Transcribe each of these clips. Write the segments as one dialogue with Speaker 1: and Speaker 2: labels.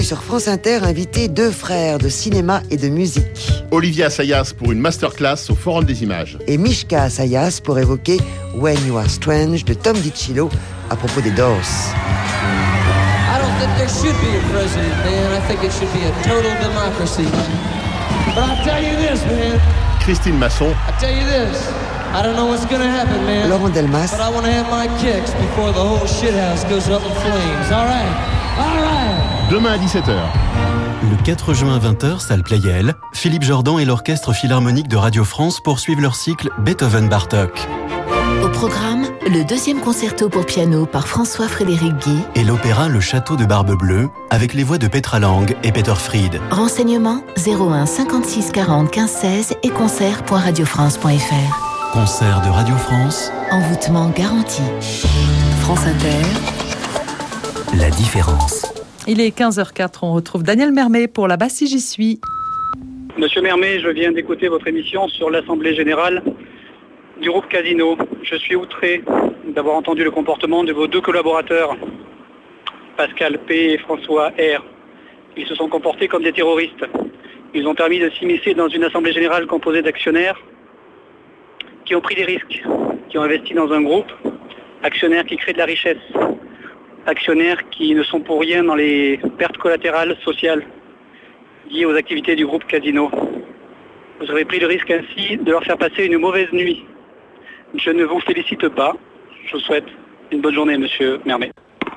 Speaker 1: sur France Inter invité deux frères de cinéma et de musique.
Speaker 2: Olivier Assayas pour une masterclass au Forum des Images.
Speaker 1: Et Mishka Assayas pour évoquer When You Are Strange de Tom DiCillo à propos des Doors.
Speaker 3: I don't think there should be a president, man. I think it should be a total democracy. But I'll tell you this, man.
Speaker 2: Christine Masson.
Speaker 3: I'll tell you this. I don't know what's gonna happen, man.
Speaker 1: Laurent Delmas.
Speaker 3: But I want to have my kicks before the whole shithouse goes up in flames. All right. All right.
Speaker 2: Demain à 17h.
Speaker 4: Le 4 juin à 20h, salle Playel, Philippe Jordan et l'Orchestre Philharmonique de Radio France poursuivent leur cycle Beethoven-Bartók.
Speaker 5: Au programme, le deuxième concerto pour piano par François-Frédéric Guy
Speaker 4: et l'opéra Le Château de Barbe Bleue avec les voix de Petra Lang et Peter Fried.
Speaker 5: Renseignements 01 56 40 15 16 et concert.radiofrance.fr.
Speaker 4: Concert de Radio France.
Speaker 5: Envoûtement garanti. France Inter.
Speaker 4: La différence.
Speaker 6: Il est 15h04, on retrouve Daniel Mermet pour La Basse si j'y suis.
Speaker 7: Monsieur Mermet, je viens d'écouter votre émission sur l'Assemblée Générale du groupe Casino. Je suis outré d'avoir entendu le comportement de vos deux collaborateurs, Pascal P et François R. Ils se sont comportés comme des terroristes. Ils ont permis de s'immiscer dans une Assemblée Générale composée d'actionnaires qui ont pris des risques, qui ont investi dans un groupe, actionnaires qui créent de la richesse, actionnaires qui ne sont pour rien dans les pertes collatérales sociales liées aux activités du groupe Casino. Vous avez pris le risque ainsi de leur faire passer une mauvaise nuit. Je ne vous félicite pas. Je vous souhaite une bonne journée, monsieur Mermet.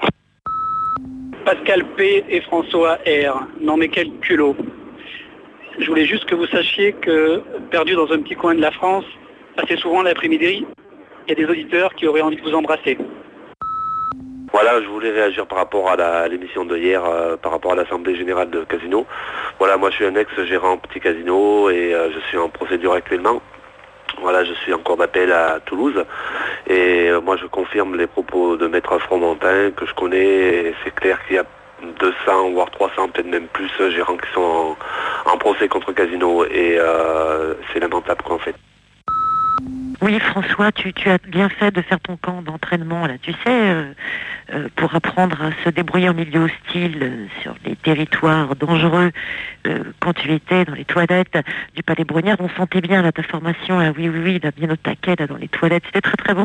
Speaker 7: Pascal P et François R. Non mais quel culot. Je voulais juste que vous sachiez que, perdu dans un petit coin de la France, assez souvent l'après-midi, il y a des auditeurs qui auraient envie de vous embrasser.
Speaker 8: Voilà, je voulais réagir par rapport à l'émission de hier, par rapport à l'Assemblée Générale de Casino. Voilà, moi je suis un ex-gérant petit casino et je suis en procédure actuellement. Voilà, je suis en cours d'appel à Toulouse et moi je confirme les propos de Maître Fromentin que je connais et c'est clair qu'il y a 200 voire 300, peut-être même plus gérants qui sont en procès contre Casino et c'est lamentable qu'en fait.
Speaker 9: Oui, François, tu as bien fait de faire ton camp d'entraînement, là, tu sais, pour apprendre à se débrouiller en milieu hostile sur les territoires dangereux. Quand tu étais dans les toilettes du Palais Brongniart, on sentait bien là ta formation, là, oui, là, bien au taquet, là, dans les toilettes, c'était très très bon.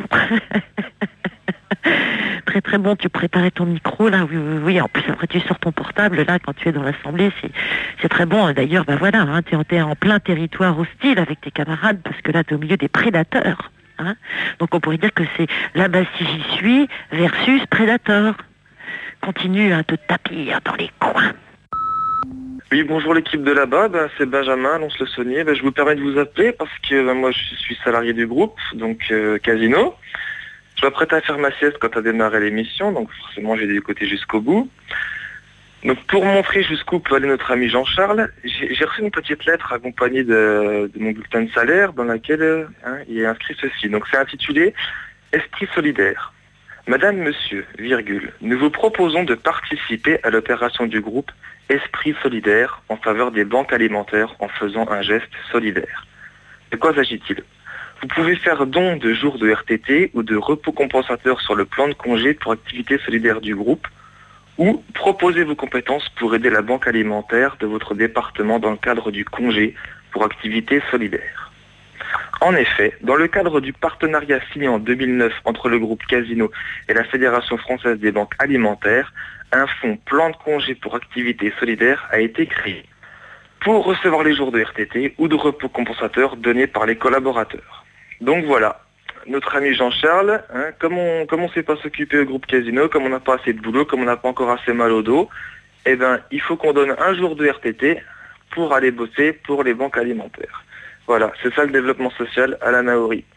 Speaker 9: Très très bon, tu préparais ton micro là, oui. En plus après tu sors ton portable là quand tu es dans l'assemblée, c'est très bon. D'ailleurs, voilà, hein, tu es en plein territoire hostile avec tes camarades parce que là tu es au milieu des prédateurs. Hein. Donc on pourrait dire que c'est La Basse si j'y suis versus Prédateur. Continue à te tapir dans les coins.
Speaker 10: Oui, bonjour l'équipe de là-bas, c'est Benjamin, Lons-le-Saunier. Je vous permets de vous appeler parce que moi je suis salarié du groupe, donc Casino. Je m'apprête à faire ma sieste quand a démarré l'émission, donc forcément j'ai dû écouter jusqu'au bout. Donc pour montrer jusqu'où peut aller notre ami Jean-Charles, j'ai reçu une petite lettre accompagnée de mon bulletin de salaire dans laquelle il est inscrit ceci. Donc c'est intitulé « Esprit solidaire ». Madame, monsieur, virgule, nous vous proposons de participer à l'opération du groupe Esprit solidaire en faveur des banques alimentaires en faisant un geste solidaire. De quoi s'agit-il ? Vous pouvez faire don de jours de RTT ou de repos compensateur sur le plan de congé pour activité solidaire du groupe ou proposer vos compétences pour aider la banque alimentaire de votre département dans le cadre du congé pour activité solidaire. En effet, dans le cadre du partenariat signé en 2009 entre le groupe Casino et la Fédération française des banques alimentaires, un fonds plan de congé pour activité solidaire a été créé pour recevoir les jours de RTT ou de repos compensateur donnés par les collaborateurs. Donc voilà, notre ami Jean-Charles, comme on ne sait pas s'occuper au groupe Casino, comme on n'a pas assez de boulot, comme on n'a pas encore assez mal au dos, il faut qu'on donne un jour de RTT pour aller bosser pour les banques alimentaires. Voilà, c'est ça le développement social à la Maori.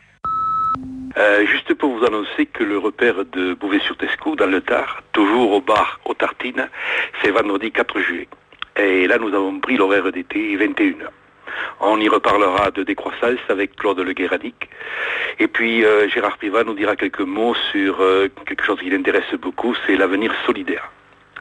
Speaker 11: Juste pour vous annoncer que le repère de Bouvet-sur-Tescou, dans le Tard, toujours au bar aux Tartines, c'est vendredi 4 juillet. Et là, nous avons pris l'horaire d'été 21h. On y reparlera de décroissance avec Claude Le Guéranic. Et puis Gérard Privat nous dira quelques mots sur quelque chose qui l'intéresse beaucoup, c'est l'avenir solidaire.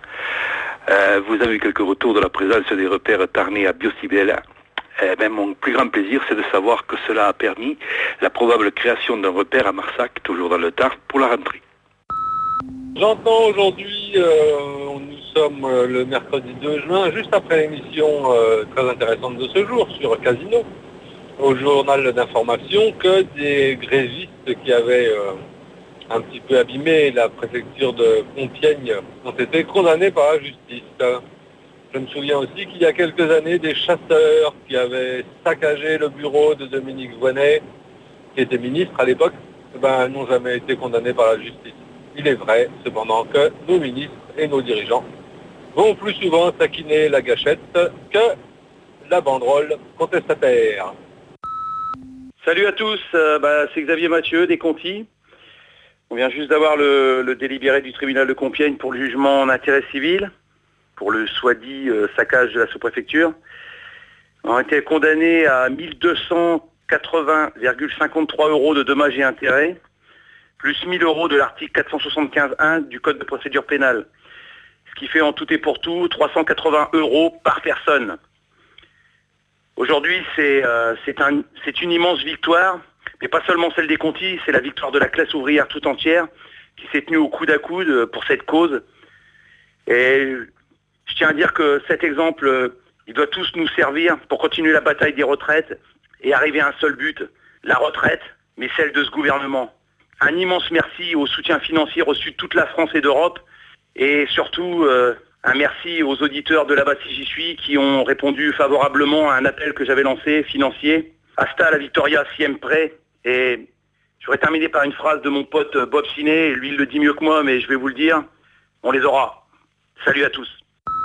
Speaker 11: Vous avez eu quelques retours de la présence des repères tarnais à Biocibella. Mon plus grand plaisir, c'est de savoir que cela a permis la probable création d'un repère à Marsac, toujours dans le Tard, pour la rentrée.
Speaker 12: J'entends aujourd'hui ici, nous sommes le mercredi 2 juin, juste après l'émission très intéressante de ce jour sur Casino, au journal d'information, que des grévistes qui avaient un petit peu abîmé la préfecture de Compiègne ont été condamnés par la justice. Je me souviens aussi qu'il y a quelques années, des chasseurs qui avaient saccagé le bureau de Dominique Voynet, qui était ministre à l'époque, n'ont jamais été condamnés par la justice. Il est vrai, cependant, que nos ministres et nos dirigeants vont plus souvent taquiner la gâchette que la banderole contestataire.
Speaker 13: Salut à tous, c'est Xavier Mathieu des Contis. On vient juste d'avoir le délibéré du tribunal de Compiègne pour le jugement en intérêt civil, pour le soi-dit saccage de la sous-préfecture. On a été condamnés à 1280,53 € de dommages et intérêts, plus 1000 € de l'article 475.1 du Code de procédure pénale. Ce qui fait en tout et pour tout 380 € par personne. Aujourd'hui, c'est une immense victoire, mais pas seulement celle des Contis, c'est la victoire de la classe ouvrière tout entière qui s'est tenue au coude à coude pour cette cause. Et je tiens à dire que cet exemple, il doit tous nous servir pour continuer la bataille des retraites et arriver à un seul but, la retraite, mais celle de ce gouvernement. Un immense merci au soutien financier reçu de toute la France et d'Europe, et surtout un merci aux auditeurs de là-bas si j'y suis qui ont répondu favorablement à un appel que j'avais lancé, financier. Hasta la Victoria siempre. Et je voudrais terminer par une phrase de mon pote Bob Siné, lui il le dit mieux que moi, mais je vais vous le dire, on les aura. Salut à tous.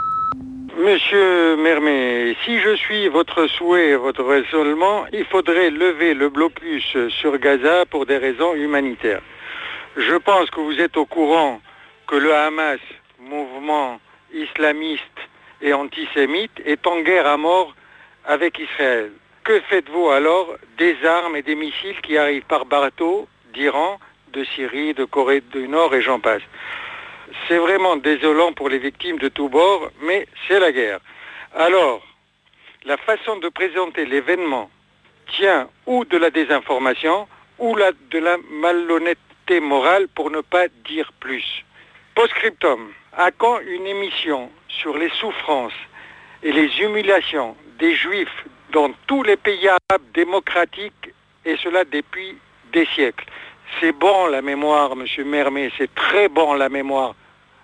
Speaker 14: Monsieur Mermet, si je suis votre souhait et votre raisonnement, il faudrait lever le blocus sur Gaza pour des raisons humanitaires. Je pense que vous êtes au courant que le Hamas, mouvement islamiste et antisémite, est en guerre à mort avec Israël. Que faites-vous alors des armes et des missiles qui arrivent par bateau d'Iran, de Syrie, de Corée du Nord et j'en passe? C'est vraiment désolant pour les victimes de tous bords, mais c'est la guerre. Alors, la façon de présenter l'événement tient ou de la désinformation ou de la malhonnêteté morale, pour ne pas dire plus. Post-scriptum, à quand une émission sur les souffrances et les humiliations des Juifs dans tous les pays arabes démocratiques, et cela depuis des siècles? C'est bon la mémoire, monsieur Mermet, c'est très bon la mémoire.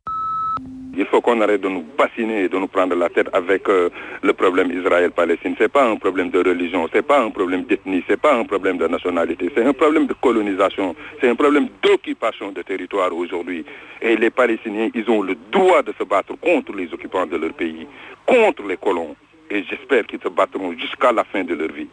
Speaker 15: Il faut qu'on arrête de nous bassiner et de nous prendre la tête avec le problème Israël-Palestine. Ce n'est pas un problème de religion, ce n'est pas un problème d'ethnie, ce n'est pas un problème de nationalité, c'est un problème de colonisation, c'est un problème d'occupation de territoire aujourd'hui. Et les Palestiniens, ils ont le droit de se battre contre les occupants de leur pays, contre les colons. Et j'espère qu'ils se battront jusqu'à la fin de leur vie.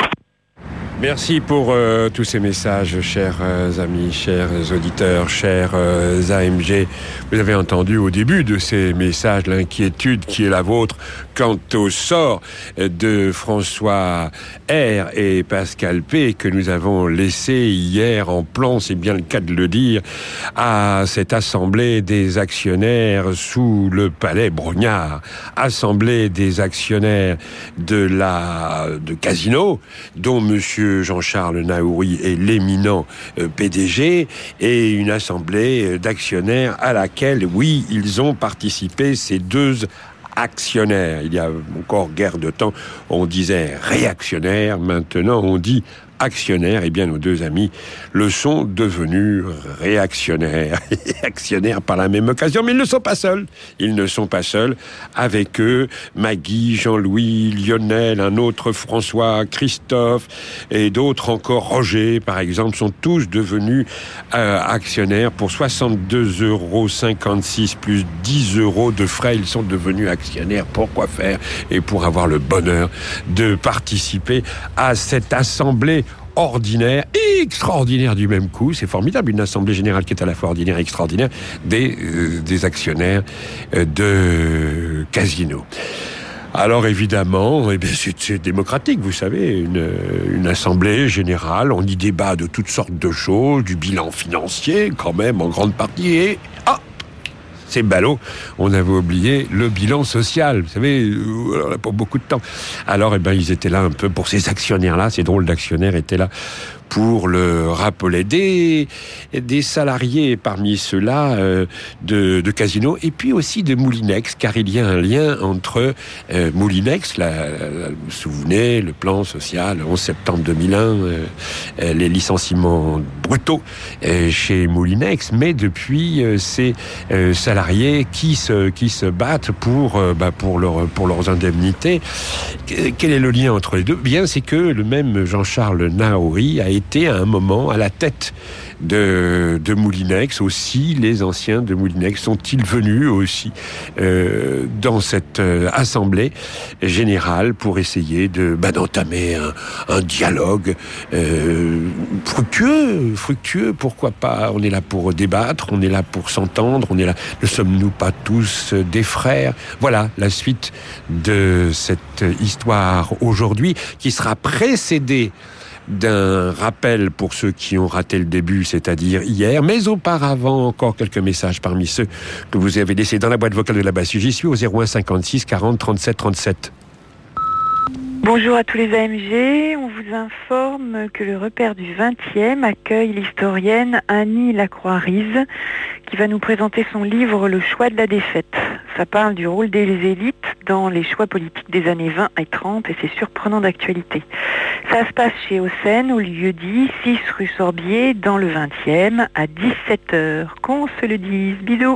Speaker 16: Merci pour tous ces messages, chers amis, chers auditeurs, chers AMG. Vous avez entendu au début de ces messages l'inquiétude qui est la vôtre quant au sort de François R et Pascal P que nous avons laissé hier en plan, c'est bien le cas de le dire, à cette assemblée des actionnaires sous le palais Brognard, assemblée des actionnaires de Casino, dont monsieur Jean-Charles Naouri est l'éminent PDG, et une assemblée d'actionnaires à laquelle, oui, ils ont participé, ces deux actionnaires. Il y a encore guère de temps, on disait réactionnaires, maintenant on dit actionnaires. Eh bien, nos deux amis le sont devenus réactionnaires. Actionnaires par la même occasion, mais ils ne sont pas seuls. Ils ne sont pas seuls. Avec eux, Maggie, Jean-Louis, Lionel, un autre François, Christophe et d'autres encore, Roger, par exemple, sont tous devenus actionnaires pour 62,56 € plus 10 € de frais. Ils sont devenus actionnaires. Pourquoi faire? Et pour avoir le bonheur de participer à cette assemblée ordinaire et extraordinaire du même coup. C'est formidable, une assemblée générale qui est à la fois ordinaire et extraordinaire des actionnaires de Casino. Alors évidemment, c'est démocratique, vous savez, une assemblée générale, on y débat de toutes sortes de choses, du bilan financier quand même en grande partie, et c'est ballot, on avait oublié le bilan social, vous savez, on n'a pas beaucoup de temps. Alors, ils étaient là un peu pour ces actionnaires-là, ces drôles d'actionnaires étaient là pour le rappeler. Des salariés parmi ceux-là de Casino, et puis aussi de Moulinex, car il y a un lien entre Moulinex, vous vous souvenez, le plan social, 11 septembre 2001, les licenciements brutaux chez Moulinex, mais depuis ces salariés qui se battent pour leurs indemnités. Quel est le lien entre les deux ? Bien, c'est que le même Jean-Charles Naouri a été à un moment à la tête de Moulinex aussi. Les anciens de Moulinex sont-ils venus aussi dans cette assemblée générale pour essayer d'entamer un dialogue fructueux, pourquoi pas. On est là pour débattre, on est là pour s'entendre, on est là. Ne sommes-nous pas tous des frères ? Voilà la suite de cette histoire aujourd'hui, qui sera précédée d'un rappel pour ceux qui ont raté le début, c'est-à-dire hier. Mais auparavant, encore quelques messages parmi ceux que vous avez laissés dans la boîte vocale de la BASSI. J'y suis au 01 56 40 37 37.
Speaker 17: Bonjour à tous les AMG. On vous informe que le repère du 20e accueille l'historienne Annie Lacroix-Rize, qui va nous présenter son livre « Le choix de la défaite ». Ça parle du rôle des élites dans les choix politiques des années 20 et 30 et c'est surprenant d'actualité. Ça se passe chez Haussène, au lieu-dit 6 rue Sorbier, dans le 20e, à 17h. Qu'on se le dise. Bisous.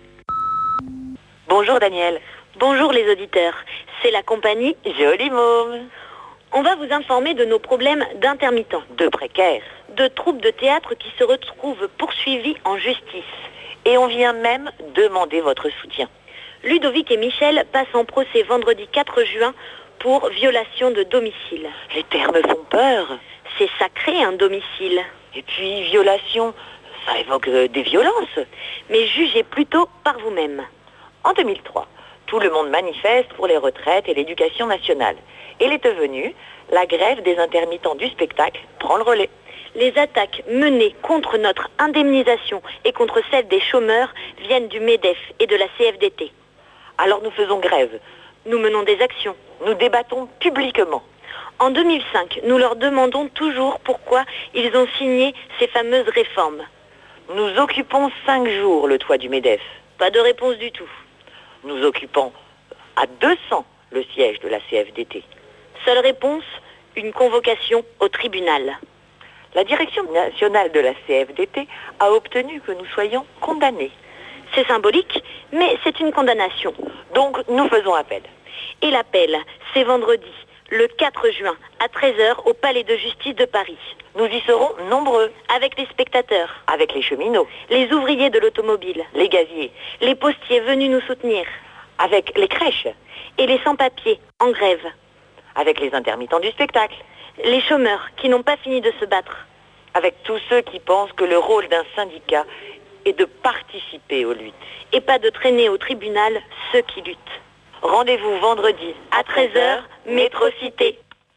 Speaker 18: Bonjour Daniel. Bonjour les auditeurs. C'est la compagnie Joli Môme. On va vous informer de nos problèmes d'intermittents, de précaires, de troupes de théâtre qui se retrouvent poursuivies en justice. Et on vient même demander votre soutien. Ludovic et Michel passent en procès vendredi 4 juin pour violation de domicile. Les termes font peur. C'est sacré un domicile. Et puis violation, ça évoque des violences. Mais jugez plutôt par vous-même. En 2003, tout le monde manifeste pour les retraites et l'éducation nationale. Et l'été venu, la grève des intermittents du spectacle prend le relais. Les attaques menées contre notre indemnisation et contre celle des chômeurs viennent du MEDEF et de la CFDT. Alors nous faisons grève, nous menons des actions, nous débattons publiquement. En 2005, nous leur demandons toujours pourquoi ils ont signé ces fameuses réformes. Nous occupons 5 jours le toit du MEDEF. Pas de réponse du tout. Nous occupons à 200 le siège de la CFDT. Seule réponse, une convocation au tribunal. La direction nationale de la CFDT a obtenu que nous soyons condamnés. C'est symbolique, mais c'est une condamnation. Donc nous faisons appel. Et l'appel, c'est vendredi, le 4 juin, à 13h, au Palais de Justice de Paris. Nous y serons nombreux, avec les spectateurs, avec les cheminots, les ouvriers de l'automobile, les gaziers, les postiers venus nous soutenir, avec les crèches et les sans-papiers en grève, avec les intermittents du spectacle, les chômeurs qui n'ont pas fini de se battre, avec tous ceux qui pensent que le rôle d'un syndicat est de participer aux luttes et pas de traîner au tribunal ceux qui luttent. Rendez-vous vendredi à 13h, Métro Cité.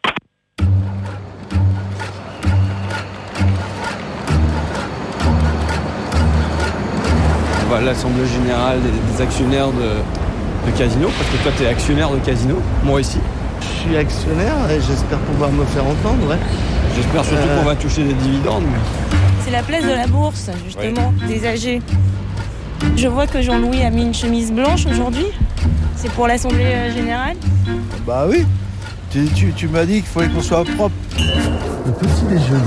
Speaker 19: On va à l'Assemblée Générale des actionnaires de Casino, parce que toi tu es actionnaire de Casino, moi aussi.
Speaker 20: Je suis actionnaire et j'espère pouvoir me faire entendre, ouais.
Speaker 19: J'espère surtout qu'on va toucher des dividendes.
Speaker 21: C'est la place de la bourse, justement, des AG. Je vois que Jean-Louis a mis une chemise blanche aujourd'hui. C'est pour l'Assemblée Générale ?
Speaker 20: Bah oui. Tu m'as dit qu'il fallait qu'on soit propre. Le petit déjeuner.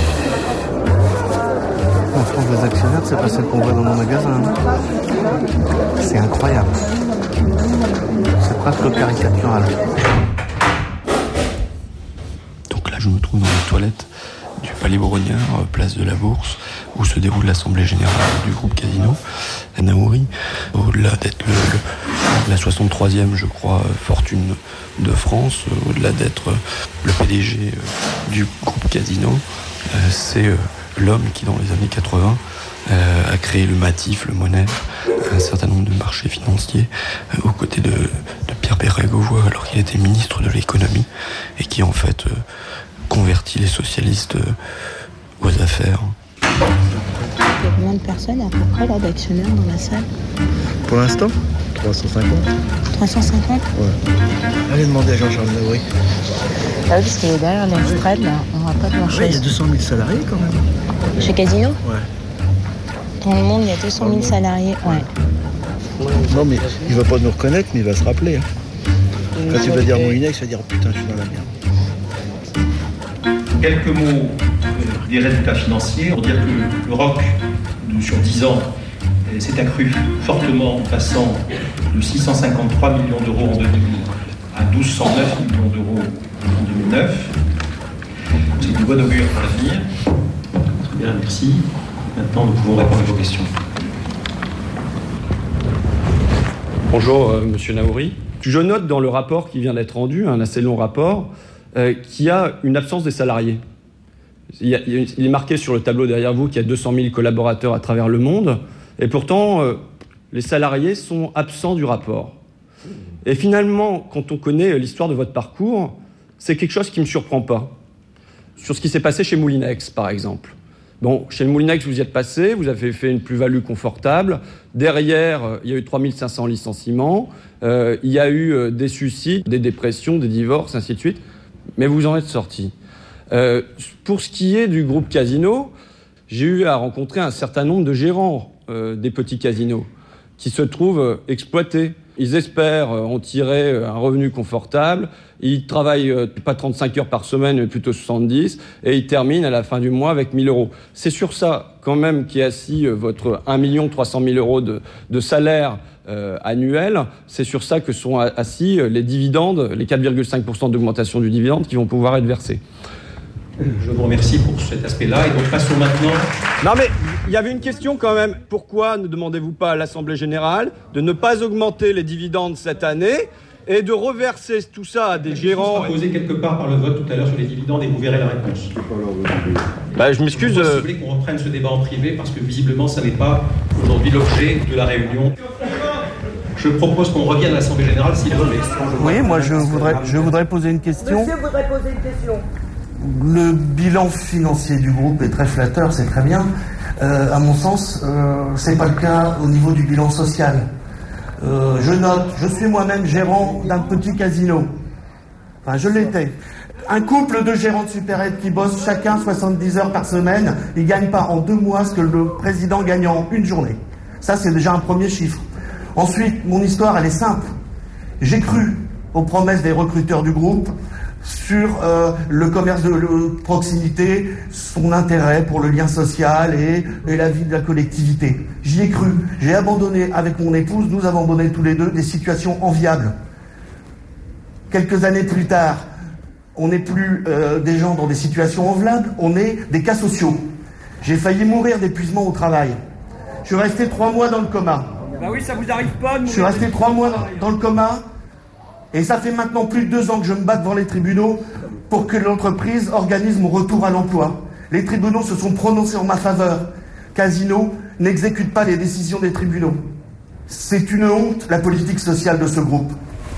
Speaker 20: En France, les actionnaires, c'est pas celle qu'on voit dans nos magasins. C'est incroyable. C'est presque caricatural.
Speaker 22: Donc là, je me trouve dans les toilettes du Palais Brognard, place de la Bourse, où se déroule l'Assemblée Générale du groupe Casino. Naouri, au-delà d'être la 63e, je crois, fortune de France, au-delà d'être le PDG du groupe Casino, c'est l'homme qui, dans les années 80, a créé le Matif, le Monet, un certain nombre de marchés financiers, aux côtés de Pierre Bérégovoy, alors qu'il était ministre de l'économie, et qui, en fait, convertit les socialistes aux affaires.
Speaker 23: Il y a combien de personnes à peu près là d'actionnaires dans la salle ?
Speaker 20: Pour l'instant, 350.
Speaker 23: 350 ?
Speaker 20: Ouais. Allez demander à Jean-Charles Naouri.
Speaker 23: Ah oui, parce que derrière l'Estrade, là, on voit pas grand-chose.
Speaker 20: Ouais, il y a 200 000 salariés quand même.
Speaker 23: Chez Casino ?
Speaker 20: Ouais.
Speaker 23: Dans le monde, il y a 200 000 salariés. Ouais.
Speaker 20: Non, mais il va pas nous reconnaître, mais il va se rappeler. Hein. Quand il va dire Moulinex, il va dire oh, putain, je suis dans la merde.
Speaker 1: Quelques mots des résultats financiers pour dire que le ROC, sur 10 ans, s'est accru fortement en passant de 653 millions d'euros en 2000 à 1209 millions d'euros en 2009. C'est une bonne augure pour l'avenir. Très bien, merci. Maintenant, nous pouvons répondre à vos questions.
Speaker 19: Bonjour, Monsieur Naouri. Je note dans le rapport qui vient d'être rendu, un assez long rapport, qu'il y a une absence des salariés. Il est marqué sur le tableau derrière vous qu'il y a 200 000 collaborateurs à travers le monde, et pourtant, les salariés sont absents du rapport. Et finalement, quand on connaît l'histoire de votre parcours, c'est quelque chose qui ne me surprend pas. Sur ce qui s'est passé chez Moulinex, par exemple. Bon, chez le Moulinex, vous y êtes passé, vous avez fait une plus-value confortable. Derrière, il y a eu 3500 licenciements, il y a eu des suicides, des dépressions, des divorces, ainsi de suite. Mais vous en êtes sorti. Pour ce qui est du groupe Casino, j'ai eu à rencontrer un certain nombre de gérants des petits casinos qui se trouvent exploités. Ils espèrent en tirer un revenu confortable. Ils travaillent pas 35 heures par semaine, mais plutôt 70. Et ils terminent à la fin du mois avec 1 000 euros. C'est sur ça, quand même, qu'est assis votre 1 300 000 euros de salaire annuel. C'est sur ça que sont assis les dividendes, les 4,5% d'augmentation du dividende qui vont pouvoir être versés.
Speaker 1: Je vous remercie pour cet aspect-là. Et donc, passons maintenant...
Speaker 19: Non mais, il y avait une question quand même. Pourquoi ne demandez-vous pas à l'Assemblée Générale de ne pas augmenter les dividendes cette année et de reverser tout ça à des gérants...
Speaker 1: Ça sera posé quelque part par le vote tout à l'heure sur les dividendes et vous verrez la réponse.
Speaker 19: Bah, je m'excuse...
Speaker 1: Si vous voulez qu'on reprenne ce débat en privé, parce que visiblement, ça n'est pas aujourd'hui l'objet de la réunion. Je propose qu'on revienne à l'Assemblée Générale s'il vous plaît.
Speaker 20: Oui, moi je voudrais poser une question.
Speaker 2: Monsieur voudrait poser une question.
Speaker 20: Le bilan financier du groupe est très flatteur, c'est très bien. À mon sens, c'est pas le cas au niveau du bilan social. Je note, je suis moi-même gérant d'un petit casino. Enfin, je l'étais. Un couple de gérants de supérettes qui bossent chacun 70 heures par semaine, ils gagnent pas en 2 mois ce que le président gagne en une journée. Ça, c'est déjà un premier chiffre. Ensuite, mon histoire, elle est simple. J'ai cru aux promesses des recruteurs du groupe sur le commerce de proximité, son intérêt pour le lien social et la vie de la collectivité. J'y ai cru. J'ai abandonné avec mon épouse, nous avons abandonné tous les deux des situations enviables. Quelques années plus tard, on n'est plus des gens dans des situations enviables, on est des cas sociaux. J'ai failli mourir d'épuisement au travail. Je suis resté 3 mois dans le coma.
Speaker 2: Bah oui, ça vous arrive pas de...
Speaker 20: Je suis resté 3 mois dans le coma. Et ça fait maintenant plus de 2 ans que je me bats devant les tribunaux pour que l'entreprise organise mon retour à l'emploi. Les tribunaux se sont prononcés en ma faveur. Casino n'exécute pas les décisions des tribunaux. C'est une honte, la politique sociale de ce groupe.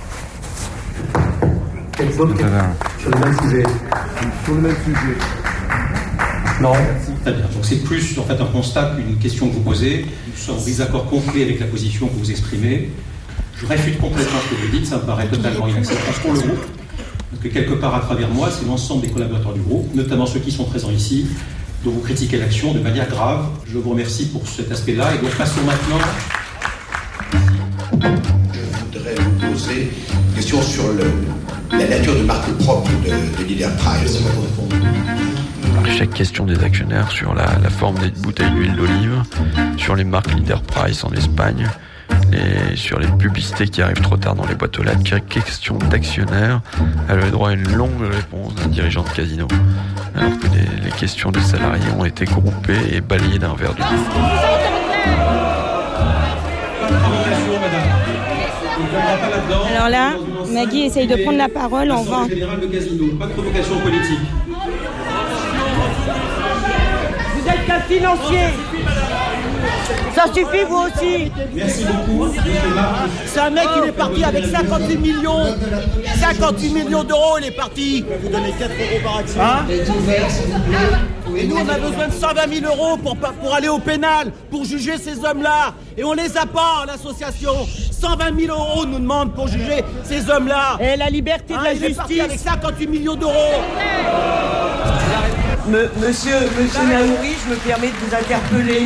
Speaker 1: Quelles autres questions sur le même sujet?
Speaker 20: Sur le même sujet.
Speaker 1: Non. Très bien. Donc c'est plus en fait un constat qu'une question que vous posez. Nous sommes en désaccord complet avec la position que vous exprimez. Je réfute complètement ce que vous dites, ça me paraît totalement inacceptable pour le groupe. Parce que quelque part à travers moi, c'est l'ensemble des collaborateurs du groupe, notamment ceux qui sont présents ici, dont vous critiquez l'action de manière grave. Je vous remercie pour cet aspect-là. Et donc passons maintenant...
Speaker 3: Je voudrais vous poser une question sur la nature de marque propre de Leader Price.
Speaker 22: Chaque question des actionnaires sur la forme des bouteilles d'huile d'olive, sur les marques Leader Price en Espagne, et sur les publicités qui arrivent trop tard dans les boîtes aux lettres. Chaque question d'actionnaire a le droit à une longue réponse d'un dirigeant de casino, alors que les questions des salariés ont été groupées et balayées d'un verre d'huile.
Speaker 21: Alors là, Maggie essaye de prendre la parole en vain.
Speaker 1: Général de Casino, pas de provocation politique.
Speaker 2: Vous êtes qu'un financier. Ça suffit, vous aussi.
Speaker 1: Merci beaucoup.
Speaker 2: C'est un mec, il est parti avec 58 millions. 58 millions d'euros, il est parti. Vous donnez 4 euros par action. Hein? Et nous, on a besoin de 120 000 euros pour aller au pénal, pour juger ces hommes-là. Et on les a pas, l'association. 120 000 € nous demandent pour juger ces hommes-là.
Speaker 21: Et la liberté de la
Speaker 2: il est parti
Speaker 21: justice.
Speaker 2: avec 58 millions d'euros.
Speaker 4: Monsieur Naouri, je me permets de vous interpeller.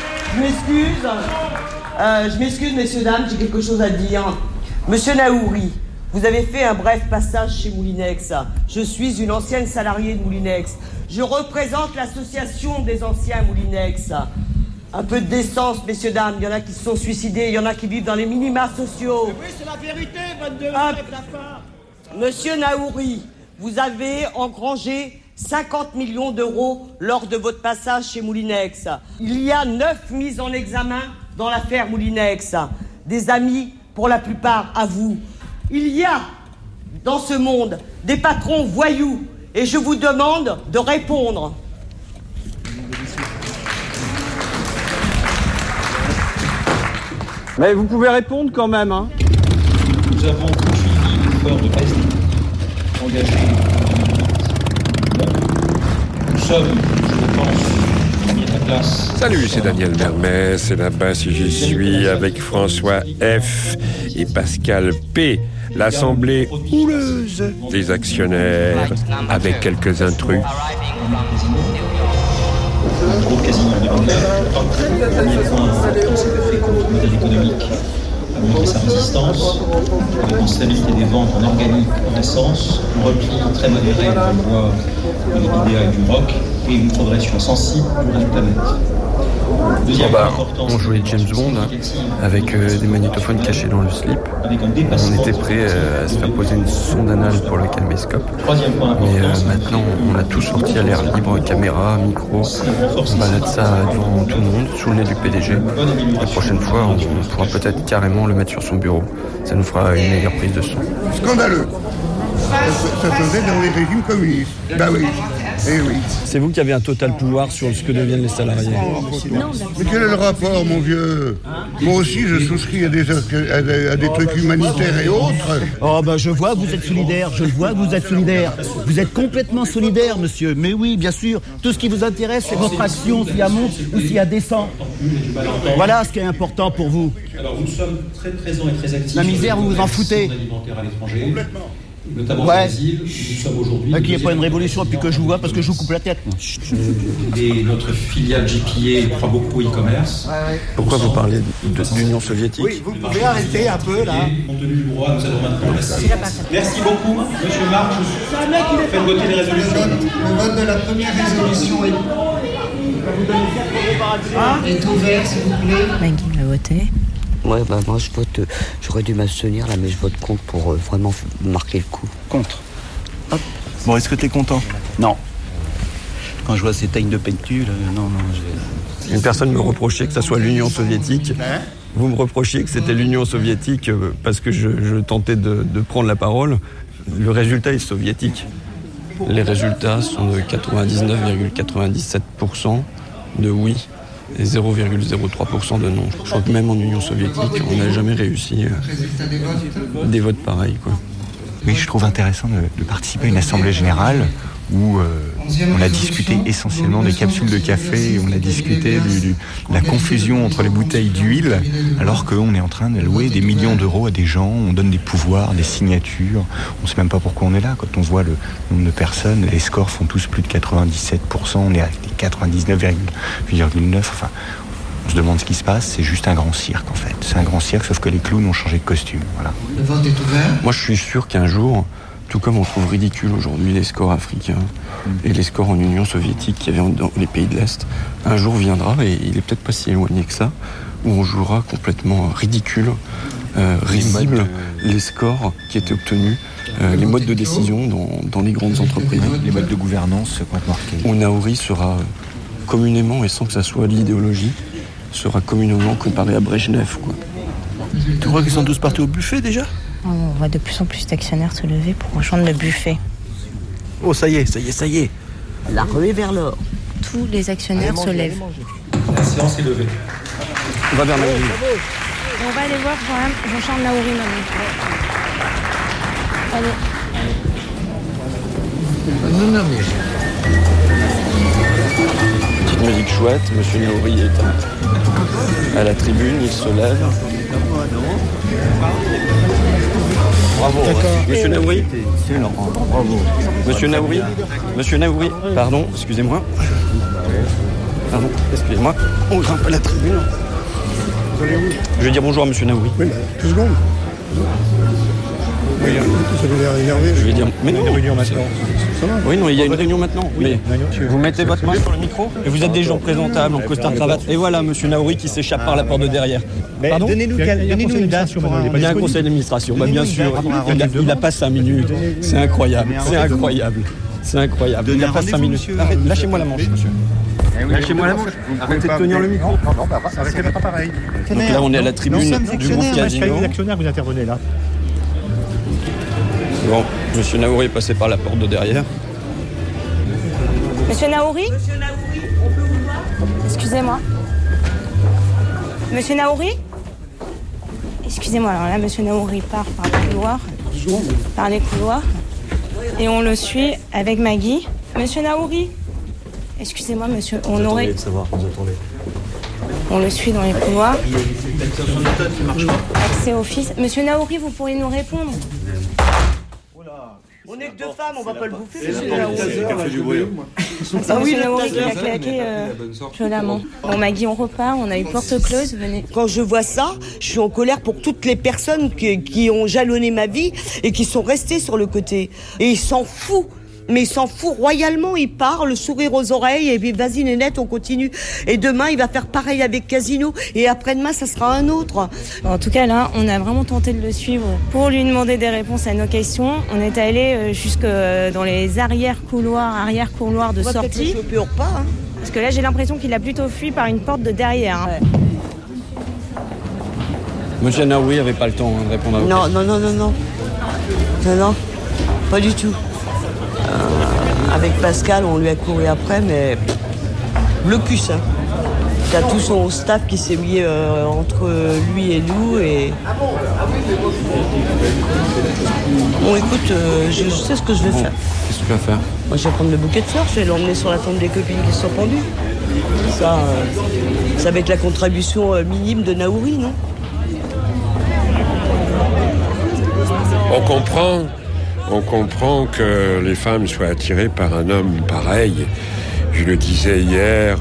Speaker 4: Je m'excuse, messieurs, dames, j'ai quelque chose à dire. Monsieur Naouri, vous avez fait un bref passage chez Moulinex. Je suis une ancienne salariée de Moulinex. Je représente l'association des anciens Moulinex. Un peu de décence, messieurs, dames. Il y en a qui se sont suicidés, il y en a qui vivent dans les minima sociaux.
Speaker 2: Oui, c'est la vérité, 22,
Speaker 4: Monsieur Naouri, vous avez engrangé 50 millions d'euros lors de votre passage chez Moulinex. Il y a 9 mises en examen dans l'affaire Moulinex. Des amis, pour la plupart, à vous. Il y a, dans ce monde, des patrons voyous. Et je vous demande de répondre.
Speaker 19: Mais vous pouvez répondre quand même, hein.
Speaker 1: Nous avons poursuivi l'effort de peste engagé. Nous sommes, je pense, mis à la place.
Speaker 16: Salut, c'est Daniel Mermet, c'est là-bas si j'y suis avec François F. et Pascal P. L'assemblée houleuse des actionnaires avec quelques intrus.
Speaker 1: Le groupe Casino Lyonnais, premier point, quand c'est fait comme modèle économique, a montré sa résistance, avec une stabilité des ventes en organique, en essence, un repli très modéré de la voie de l'IDEA et du ROC, et une progression sensible du résultat net.
Speaker 22: On jouait James Bond avec des magnétophones cachés dans le slip. On était prêt à se faire poser une sonde anale pour le caméscope. Mais maintenant, on a tout sorti à l'air libre, caméra, micro. On balade ça devant tout le monde, sous le nez du PDG. La prochaine fois, on pourra peut-être carrément le mettre sur son bureau. Ça nous fera une meilleure prise de son.
Speaker 5: Scandaleux. Ça faisait dans les régimes communistes. Bah oui. Eh oui.
Speaker 19: C'est vous qui avez un total pouvoir sur ce que deviennent les salariés.
Speaker 5: Mais quel est le rapport, mon vieux? Moi aussi, je souscris à des trucs humanitaires et autres.
Speaker 2: Oh, ben je vois que vous êtes solidaire, je le vois que vous êtes solidaire. Vous êtes complètement solidaire, monsieur. Mais oui, bien sûr, tout ce qui vous intéresse, c'est votre action, s'il y a monte ou s'il y a descend. Voilà ce qui est important pour vous.
Speaker 1: Alors, nous sommes très présents et très actifs.
Speaker 2: La misère, vous vous en foutez.
Speaker 1: Alimentaire à l'étranger. Notamment
Speaker 2: ouais.
Speaker 1: Nous sommes aujourd'hui.
Speaker 2: Qu'il n'y ait pas une révolution depuis que je vous vois parce que je vous coupe la tête.
Speaker 1: Et notre filiale GPA croit beaucoup au e-commerce.
Speaker 22: Pourquoi vous parlez de l'Union soviétique?
Speaker 2: Oui, vous pouvez arrêter un peu là.
Speaker 1: Compte tenu du droit, nous allons maintenant passer. Merci beaucoup, monsieur Marc. Faites voter les résolutions.
Speaker 6: Le vote de la première résolution est ouvert, s'il vous plaît.
Speaker 23: Maggie va voter.
Speaker 24: Ouais, bah moi je vote, j'aurais dû m'abstenir là, mais je vote contre pour vraiment marquer le coup.
Speaker 25: Contre. Hop. Bon, est-ce que t'es content? Non. Quand je vois ces tailles de pectus, non,
Speaker 19: Une personne me reprochait que ça soit l'Union soviétique. Vous me reprochiez que c'était l'Union soviétique parce que je tentais de prendre la parole. Le résultat est soviétique. Les résultats sont de 99,97% de oui et 0,03% de non. Je crois que même en Union soviétique, on n'a jamais réussi des votes pareils, quoi.
Speaker 26: Oui, je trouve intéressant de participer à une assemblée générale où on a discuté essentiellement des capsules de café, on a discuté de la confusion entre les bouteilles d'huile, alors qu'on est en train d'allouer des millions d'euros à des gens, on donne des pouvoirs, des signatures, on ne sait même pas pourquoi on est là. Quand on voit le nombre de personnes, les scores font tous plus de 97%, on est à 99,9%, enfin... On se demande ce qui se passe, c'est juste un grand cirque en fait. C'est un grand cirque, sauf que les clowns ont changé de costume. Voilà.
Speaker 6: Le vote est ouvert.
Speaker 22: Moi je suis sûr qu'un jour, tout comme on trouve ridicule aujourd'hui les scores africains et les scores en Union soviétique qu'il y avait dans les pays de l'Est, un jour viendra, et il est peut-être pas si éloigné que ça, où on jouera complètement ridicule, risible, les scores qui étaient obtenus, les modes de décision dans les grandes entreprises.
Speaker 26: Les modes de gouvernance complètement marqués.
Speaker 22: Où Naouri sera communément, et sans que ça soit de l'idéologie, sera communément comparé à Brejnev, quoi.
Speaker 25: Tu crois qu'ils sont tous partis au buffet déjà?
Speaker 23: On voit de plus en plus d'actionnaires se lever pour rejoindre le buffet.
Speaker 25: Oh, ça y est.
Speaker 4: La ruée vers l'or.
Speaker 23: Tous les actionnaires se lèvent.
Speaker 1: La séance est levée.
Speaker 19: On va vers Naouri.
Speaker 21: On va aller voir quand même Jean-Charles Naouri maintenant. Allez.
Speaker 6: Non, mais...
Speaker 22: Petite musique chouette, monsieur Naouri est à la tribune, il se lève.
Speaker 19: Bravo, Monsieur Naouri. Bravo. Monsieur Naouri, pardon, excusez-moi. On grimpe à la tribune. Je vais dire bonjour à Monsieur Naouri.
Speaker 5: Oui, mais 2 secondes. Oui, ça avait l'air énervé.
Speaker 19: Je vais dire, mais
Speaker 5: il y a une réunion maintenant.
Speaker 19: Oui, non, il y a une réunion maintenant. Mais vous mettez votre main sur le micro et vous êtes des gens présentables en costard cravate. Et voilà, Monsieur Naouri qui s'échappe par la porte de derrière. Pardon ?
Speaker 5: Donnez-nous une date.
Speaker 19: Il y a un conseil d'administration. Bah, bien sûr, il n'a pas 5 minutes. C'est incroyable. Il n'a pas 5 minutes. Arrête, lâchez-moi la manche, monsieur. Lâchez-moi la manche. Arrêtez de tenir le micro.
Speaker 5: Non, ça reste pas pareil.
Speaker 19: Donc là, on est à la tribune du groupe Casino.
Speaker 5: Les actionnaires, vous intervenez là.
Speaker 19: Bon, Monsieur Naouri est passé par la porte de derrière.
Speaker 21: Monsieur Naouri, on peut vous voir ? Excusez-moi. Monsieur Naouri ? Excusez-moi, alors là, Monsieur Naouri part par les couloirs, et on le suit avec Maggie. Monsieur Naouri ? Excusez-moi, monsieur, on le suit dans les couloirs. Accès office. Monsieur Naouri, vous pourriez nous répondre ?
Speaker 4: On est que 2 femmes, on va pas le bouffer, monsieur Naouri.
Speaker 21: Monsieur Naouri qui a claqué violemment. Bon, Maggie, on repart, on a eu porte close, venez.
Speaker 4: Quand je vois ça, je suis en colère pour toutes les personnes qui ont jalonné ma vie et qui sont restées sur le côté. Et il s'en fout. Mais il s'en fout royalement, il part, le sourire aux oreilles, et puis vas-y Nénette, on continue. Et demain, il va faire pareil avec Casino, et après-demain, ça sera un autre.
Speaker 21: En tout cas, là, on a vraiment tenté de le suivre pour lui demander des réponses à nos questions. On est allé jusque dans les arrière-couloirs de sortie. Parce que là, j'ai l'impression qu'il a plutôt fui par une porte de derrière.
Speaker 19: Ouais. Monsieur Naouri n'avait pas le temps de répondre à vos questions.
Speaker 4: Non, pas du tout. Avec Pascal, on lui a couru après, mais blocus. Il y a tout son staff qui s'est mis entre lui et nous. Et... Bon, écoute, je sais ce que je vais faire.
Speaker 19: Qu'est-ce que tu vas faire ?
Speaker 4: Moi, je vais prendre le bouquet de fleurs, je vais l'emmener sur la tombe des copines qui se sont pendues. Ça va être la contribution minime de Naouri, non ?
Speaker 16: On comprend que les femmes soient attirées par un homme pareil. Je le disais hier,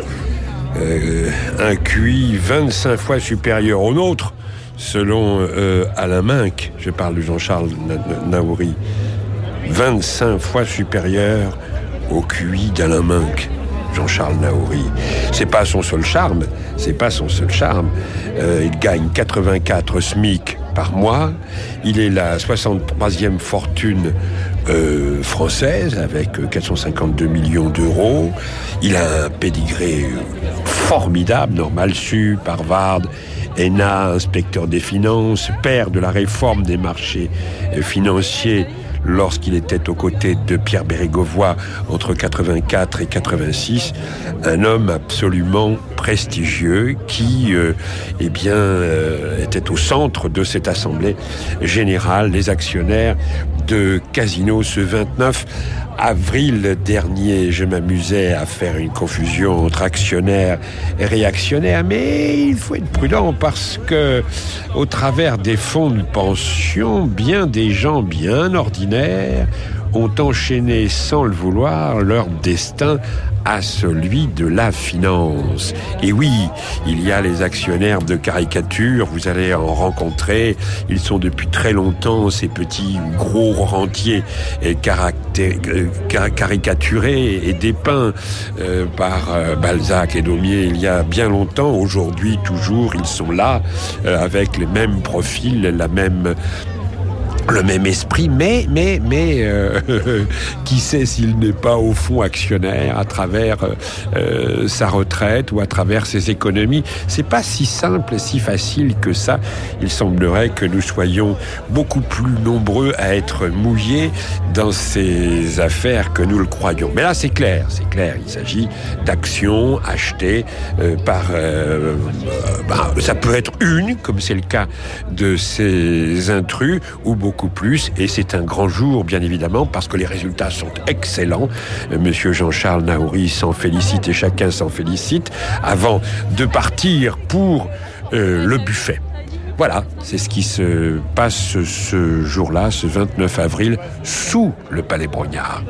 Speaker 16: un QI 25 fois supérieur au nôtre, selon Alain Minck. Je parle de Jean-Charles Naouri. 25 fois supérieur au QI d'Alain Minck. Jean-Charles Naouri. C'est pas son seul charme. Il gagne 84 SMIC par mois. Il est la 63e fortune française avec 452 millions d'euros. Il a un pédigré formidable, Normal Sup, Harvard, ENA, inspecteur des finances, père de la réforme des marchés financiers lorsqu'il était aux côtés de Pierre Bérégovoy entre 84 et 86, un homme absolument prestigieux qui était au centre de cette assemblée générale des actionnaires de Casino ce 29 avril dernier. Je m'amusais à faire une confusion entre actionnaires et réactionnaires, mais il faut être prudent parce que, au travers des fonds de pension, bien des gens bien ordinaires ont enchaîné sans le vouloir leur destin à celui de la finance. Et oui, il y a les actionnaires de caricature, vous allez en rencontrer, ils sont depuis très longtemps ces petits gros rentiers caricaturés et dépeints par Balzac et Daumier il y a bien longtemps. Aujourd'hui, toujours, ils sont là, avec les mêmes profils, le même esprit, mais qui sait s'il n'est pas au fond actionnaire à travers sa retraite ou à travers ses économies. C'est pas si simple et si facile que ça. Il semblerait que nous soyons beaucoup plus nombreux à être mouillés dans ces affaires que nous le croyons. Mais là, c'est clair. Il s'agit d'actions achetées ça peut être une, comme c'est le cas de ces intrus, ou beaucoup plus, et c'est un grand jour, bien évidemment, parce que les résultats sont excellents. Monsieur Jean-Charles Naouri s'en félicite et chacun s'en félicite avant de partir pour le buffet. Voilà, c'est ce qui se passe ce jour-là, ce 29 avril, sous le Palais Brongniart.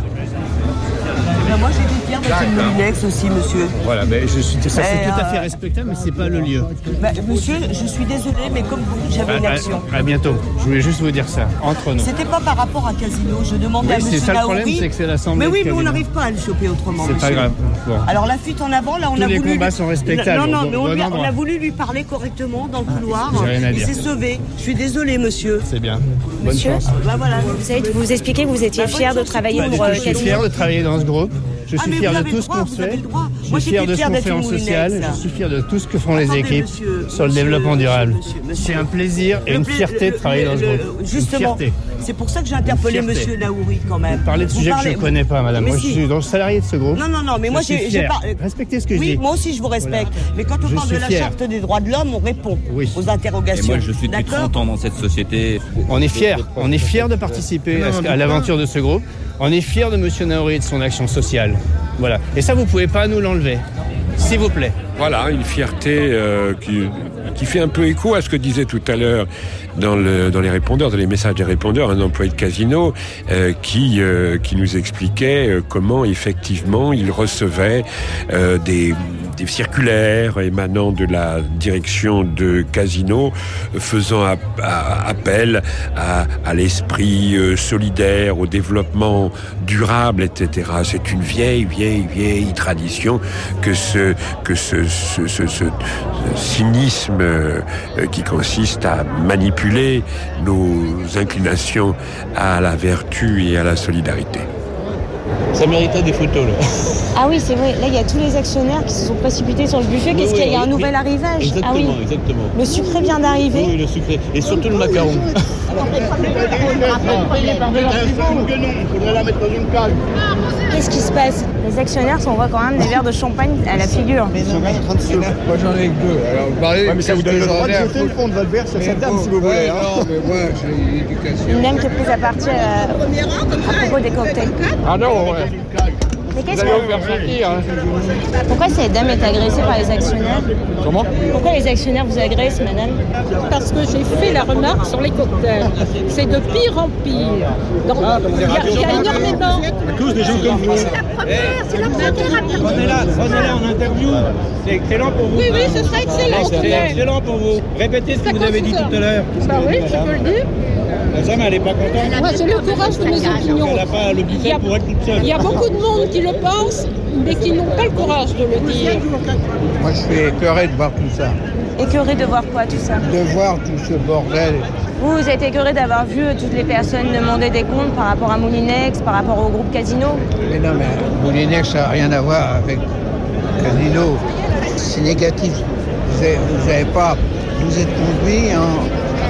Speaker 4: Moi, j'étais fière d'être une Moulinex aussi, monsieur.
Speaker 7: Voilà, mais ça c'est tout à fait respectable, mais c'est pas le lieu.
Speaker 4: Monsieur, je suis désolée, mais comme vous, j'avais une action.
Speaker 7: À bientôt. Je voulais juste vous dire ça, entre nous.
Speaker 4: C'était pas par rapport à Casino. Je demandais à monsieur
Speaker 7: c'est ça
Speaker 4: Naouri.
Speaker 7: le problème, c'est que c'est l'Assemblée.
Speaker 4: Mais oui, mais
Speaker 7: Casino.
Speaker 4: on n'arrive pas à le choper autrement,
Speaker 7: c'est
Speaker 4: monsieur.
Speaker 7: pas grave. Bon.
Speaker 4: Alors la fuite en avant, là, on
Speaker 7: tous
Speaker 4: a voulu.
Speaker 7: Tous les combats sont respectables.
Speaker 4: Non, mais on a voulu lui parler correctement dans le couloir.
Speaker 7: J'ai rien à dire.
Speaker 4: Il s'est sauvé. Je suis désolée, monsieur.
Speaker 7: C'est bien. Bonne chance.
Speaker 4: Voilà.
Speaker 21: Vous savez, vous expliquez que vous étiez fier de travailler pour
Speaker 7: Casino. Je suis fier de travailler dans ce groupe. Je suis fier de tout ce qu'on fait. Je suis fier de ce qu'on fait en social. Je suis fier de tout ce que font les équipes sur le développement durable. C'est un plaisir et une fierté de travailler dans ce groupe.
Speaker 4: Justement, c'est pour ça que j'ai interpellé monsieur Naouri quand même.
Speaker 7: Vous parlez de sujets que je ne connais pas, madame. Moi, je suis donc salarié de ce groupe.
Speaker 4: Non, mais moi, j'ai pas.
Speaker 7: Respectez ce que je dis.
Speaker 4: Oui, moi aussi, je vous respecte. Mais quand on parle de la charte des droits de l'homme, on répond aux interrogations.
Speaker 8: Et moi, je suis depuis 30 ans dans cette société.
Speaker 7: On est fiers. On est fiers de participer à l'aventure de ce groupe. On est fiers de monsieur Naouri et de son action sociale. Voilà. Et ça, vous ne pouvez pas nous l'enlever. S'il vous plaît.
Speaker 16: Voilà, une fierté qui fait un peu écho à ce que disait tout à l'heure dans les répondeurs, dans les messages des répondeurs, un employé de Casino qui nous expliquait comment effectivement il recevait des circulaires émanant de la direction de Casino, faisant appel à l'esprit solidaire, au développement durable, etc. C'est une vieille tradition que ce cynisme qui consiste à manipuler nos inclinations à la vertu et à la solidarité.
Speaker 7: Ça méritait des photos, là.
Speaker 21: Ah oui, c'est vrai. Là, il y a tous les actionnaires qui se sont précipités sur le buffet. Qu'est-ce qu'il y a ? Il y a un nouvel arrivage.
Speaker 7: Exactement,
Speaker 21: ah oui.
Speaker 7: Exactement.
Speaker 21: Le sucré vient d'arriver.
Speaker 7: Oui, le sucré. Et surtout le macaron.
Speaker 21: Qu'est-ce qui se passe ? Les actionnaires s'envoient quand même des verres de champagne à la figure.
Speaker 9: Moi, j'en ai que deux. Alors, vous parlez,
Speaker 5: mais ça vous donne le droit de jeter le fond de votre verre sur cette table, si vous voulez.
Speaker 9: Non, mais moi, j'ai une éducation.
Speaker 21: Une dame qui est prise à partie à propos des cocktails.
Speaker 9: Ah non, ouais.
Speaker 21: Mais qu'est-ce
Speaker 9: vous allez vous faire sortir.
Speaker 21: Pourquoi cette dame est agressée par les actionnaires ?
Speaker 9: Comment ?
Speaker 21: Pourquoi les actionnaires vous agressent, madame ?
Speaker 10: Parce que j'ai fait la remarque sur les cocktails. C'est de pire en pire. Donc, il y a énormément.
Speaker 7: À cause des gens comme vous.
Speaker 10: C'est la première
Speaker 7: Prenez-la en interview. C'est excellent pour vous.
Speaker 10: Oui, ce serait excellent.
Speaker 7: C'est excellent pour vous. Répétez ce que vous avez dit tout à l'heure.
Speaker 10: Bah oui, je peux le dire.
Speaker 7: La femme, elle n'est pas contente.
Speaker 10: Moi, j'ai le courage de mes opinions.
Speaker 7: Elle n'a pas le buffet pour être toute seule.
Speaker 10: Il y a beaucoup de monde qui le pense, mais qui n'ont pas le courage de le dire.
Speaker 9: Moi, je suis écœuré de voir tout ça.
Speaker 21: Écœuré de voir quoi, tout ça ?
Speaker 9: De voir tout ce bordel.
Speaker 21: Vous êtes écœuré d'avoir vu toutes les personnes demander des comptes par rapport à Moulinex, par rapport au groupe Casino ?
Speaker 9: Mais non, mais Moulinex, ça n'a rien à voir avec Casino. C'est négatif. Vous avez pas... Vous êtes conduit en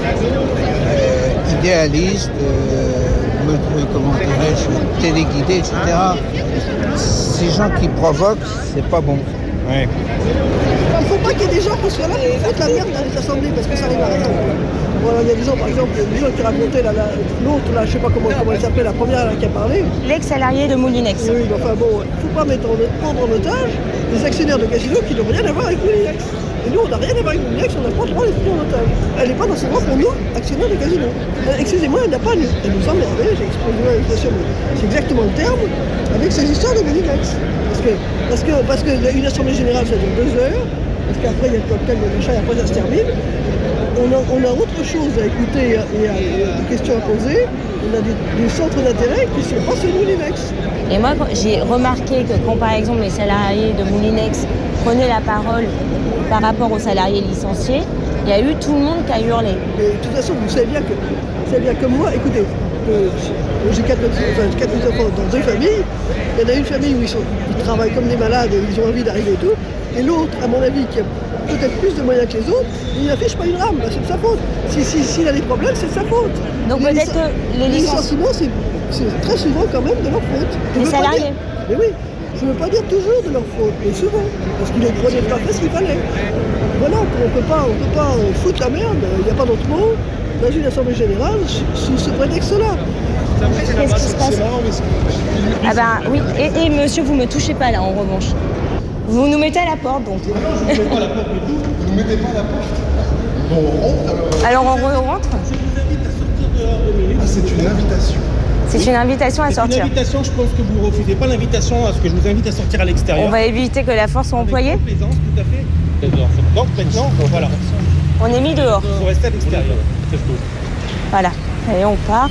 Speaker 9: idéaliste, comment dirais-je, téléguidé, etc. Ces gens qui provoquent, c'est pas bon.
Speaker 7: Ouais.
Speaker 11: Il ne faut pas qu'il y ait des gens qui soient là qui foutent la merde dans les assemblées parce que ça arrive à rien. Voilà, il y a des gens, par exemple, des gens qui racontaient l'autre, là, je sais pas comment elle s'appelait, la première là, qui a parlé.
Speaker 21: L'ex-salarié de Moulinex.
Speaker 11: Oui, enfin bon, il ne faut pas prendre en otage les actionnaires de Casino qui n'ont rien à voir avec Moulinex. Et nous, on n'a rien à voir avec Moulinex, on n'a pas le droit de les prendre en otage. Elle n'est pas dans ses droits pour nous, actionnaires de Casino. Excusez-moi, elle n'a pas, elle nous emmerde, j'ai exposé l'expression, mais c'est exactement le terme, avec ces histoires de Moulinex. Parce qu'une assemblée générale, ça dure 2 heures, parce qu'après, il y a le cocktail de machin, et après, ça se termine. On a autre chose à écouter et des questions à poser. On a des centres d'intérêt qui ne sont pas sur Moulinex.
Speaker 21: Et moi, j'ai remarqué que quand, par exemple, les salariés de Moulinex prenaient la parole par rapport aux salariés licenciés, il y a eu tout le monde qui a hurlé.
Speaker 11: Mais de toute façon, vous savez bien que moi, écoutez, j'ai 4 enfants dans 2 familles. Il y en a une famille où ils travaillent comme des malades, ils ont envie d'arriver et tout. Et l'autre, à mon avis, qui a peut-être plus de moyens que les autres, il n'affiche pas une rame, c'est de sa faute. S'il a des problèmes, c'est de sa faute.
Speaker 21: Donc peut-être que les
Speaker 11: licenciements, c'est très souvent quand même de leur faute.
Speaker 21: Les salariés.
Speaker 11: Mais oui, je ne veux pas dire toujours de leur faute, mais souvent. Parce qu'ils ne prenaient pas fait ce qu'il fallait. Voilà, on ne peut pas foutre la merde, il n'y a pas d'autre mot, dans une assemblée générale, sous ce prétexte-là.
Speaker 21: Qu'est-ce qui se passe ? Ah ben oui, et monsieur, vous ne me touchez pas là en revanche. Vous nous mettez à la porte donc.
Speaker 9: Vous ne mettez pas à la porte.
Speaker 12: Bon, on rentre
Speaker 21: Alors on rentre.
Speaker 12: Ah, c'est une invitation.
Speaker 21: C'est une invitation à sortir.
Speaker 13: Une invitation, je pense que vous ne refusez pas l'invitation à ce que je vous invite à sortir à l'extérieur.
Speaker 21: On va éviter que la force soit employée.
Speaker 13: Plaisance, tout à fait. Donc maintenant, voilà.
Speaker 21: On est mis dehors.
Speaker 13: Il faut rester à l'extérieur.
Speaker 21: Voilà. Allez, on part.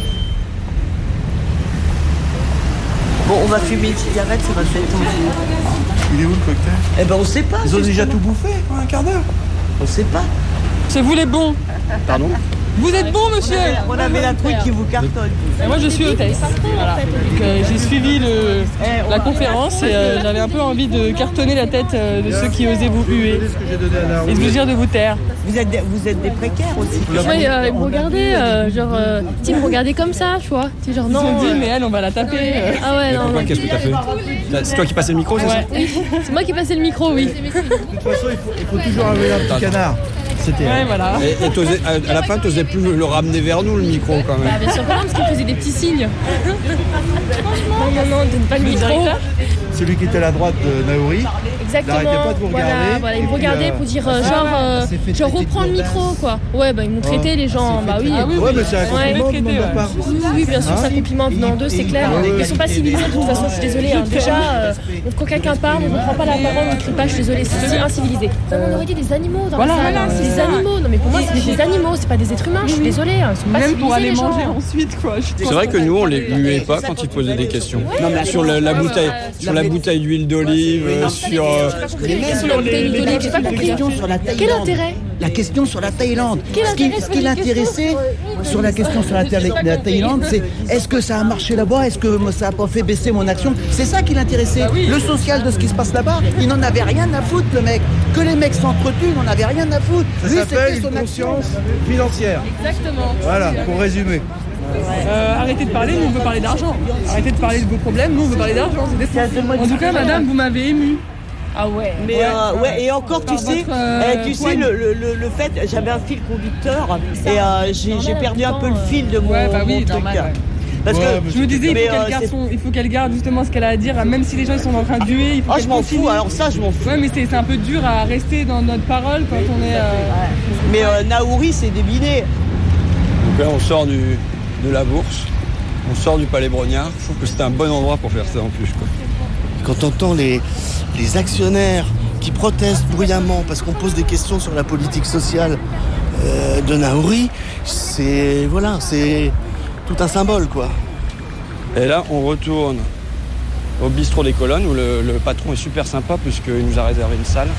Speaker 4: Bon, on va fumer une cigarette, ça va faire temps.
Speaker 12: Il est où le cocktail?
Speaker 4: Eh ben on sait pas.
Speaker 13: Ils ont déjà tout bouffé, un quart d'heure.
Speaker 4: On sait pas.
Speaker 14: C'est vous les bons.
Speaker 13: Pardon?
Speaker 14: Vous êtes bon, monsieur.
Speaker 4: On avait la truc qui vous cartonne.
Speaker 14: Et moi, je suis hôtesse. Voilà. Donc, j'ai suivi la conférence et j'avais un peu envie de cartonner la tête de ceux qui osaient vous huer et de vous dire de vous taire.
Speaker 4: Vous êtes des précaires aussi.
Speaker 14: Oui, ils me regardaient, ils me regardaient comme ça, tu vois. Genre, non. Ils se dit, mais elle, on va la taper. Ah ouais, non.
Speaker 19: Pourquoi, qu'est-ce que t'as fait? C'est toi qui passais le micro, c'est ça?
Speaker 14: C'est moi qui passais le micro, oui.
Speaker 13: De toute façon, il faut toujours avoir un petit canard.
Speaker 14: C'était. Ouais, voilà.
Speaker 19: Et à la fin, tu n'osais plus le ramener vers nous, le micro, quand même.
Speaker 14: Bah, bien sûr, parce qu'il faisait des petits signes. Non, donne pas le micro.
Speaker 13: Celui qui était à la droite de Naouri.
Speaker 14: Exactement.
Speaker 13: Il n'arrêtait pas de vous regarder.
Speaker 14: Voilà, il me regardait pour dire genre reprends le micro, quoi. Ouais, bah ils m'ont traité les gens. Bah oui.
Speaker 13: Ouais, mais c'est un compliment de ma part.
Speaker 14: Oui, bien sûr, c'est un compliment venant d'eux, c'est clair. Ils sont pas civilisés de toute façon, je suis désolée. Déjà, quand quelqu'un parle, on ne prend pas la parole, on ne crie pas, je suis désolée, c'est incivilisé. On aurait dit des animaux dans la salle. C'est des animaux. Non, mais pour moi, c'est des animaux, c'est pas des êtres humains, je suis désolée. Même pour aller manger ensuite, quoi.
Speaker 19: C'est vrai que nous, on les muait pas quand ils posaient des questions. Sur la bouteille d'huile d'olive, sur
Speaker 2: J'ai pas compris.
Speaker 14: Quel intérêt?
Speaker 2: La question sur la Thaïlande. Ce qui l'intéressait sur la question sur la Thaïlande, c'est est-ce que ça a marché là-bas? Est-ce que ça a pas fait baisser mon action? C'est ça qui l'intéressait. Le social de ce qui se passe là-bas, il n'en avait rien à foutre, le mec. Que les mecs s'entretuent, il n'en avait rien à foutre.
Speaker 13: Ça s'appelle une conscience financière.
Speaker 14: Exactement.
Speaker 13: Voilà, pour résumer.
Speaker 14: Arrêtez de parler, nous on veut parler d'argent. Arrêtez de parler de vos problèmes, nous on veut parler d'argent. En tout cas, madame, vous m'avez ému. Ah ouais.
Speaker 4: Mais ouais, et encore, tu sais, le fait, j'avais un fil conducteur et j'ai perdu un peu le fil de mon truc.
Speaker 14: Normal, parce que je me disais, il faut qu'elle garde justement ce qu'elle a à dire, même si les gens sont en train de huer.
Speaker 4: Je m'en fous, alors ça, je m'en fous.
Speaker 14: Ouais, mais c'est un peu dur à rester dans notre parole quand on est.
Speaker 4: Mais Naouri, c'est débiné.
Speaker 19: Donc là, on sort de la bourse, on sort du Palais Brognard. Je trouve que c'était un bon endroit pour faire ça en plus, quoi.
Speaker 13: Quand on entend les actionnaires qui protestent bruyamment parce qu'on pose des questions sur la politique sociale de Naouri, c'est tout un symbole, quoi.
Speaker 19: Et là, on retourne au bistrot des Colonnes où le patron est super sympa puisqu'il nous a réservé une salle.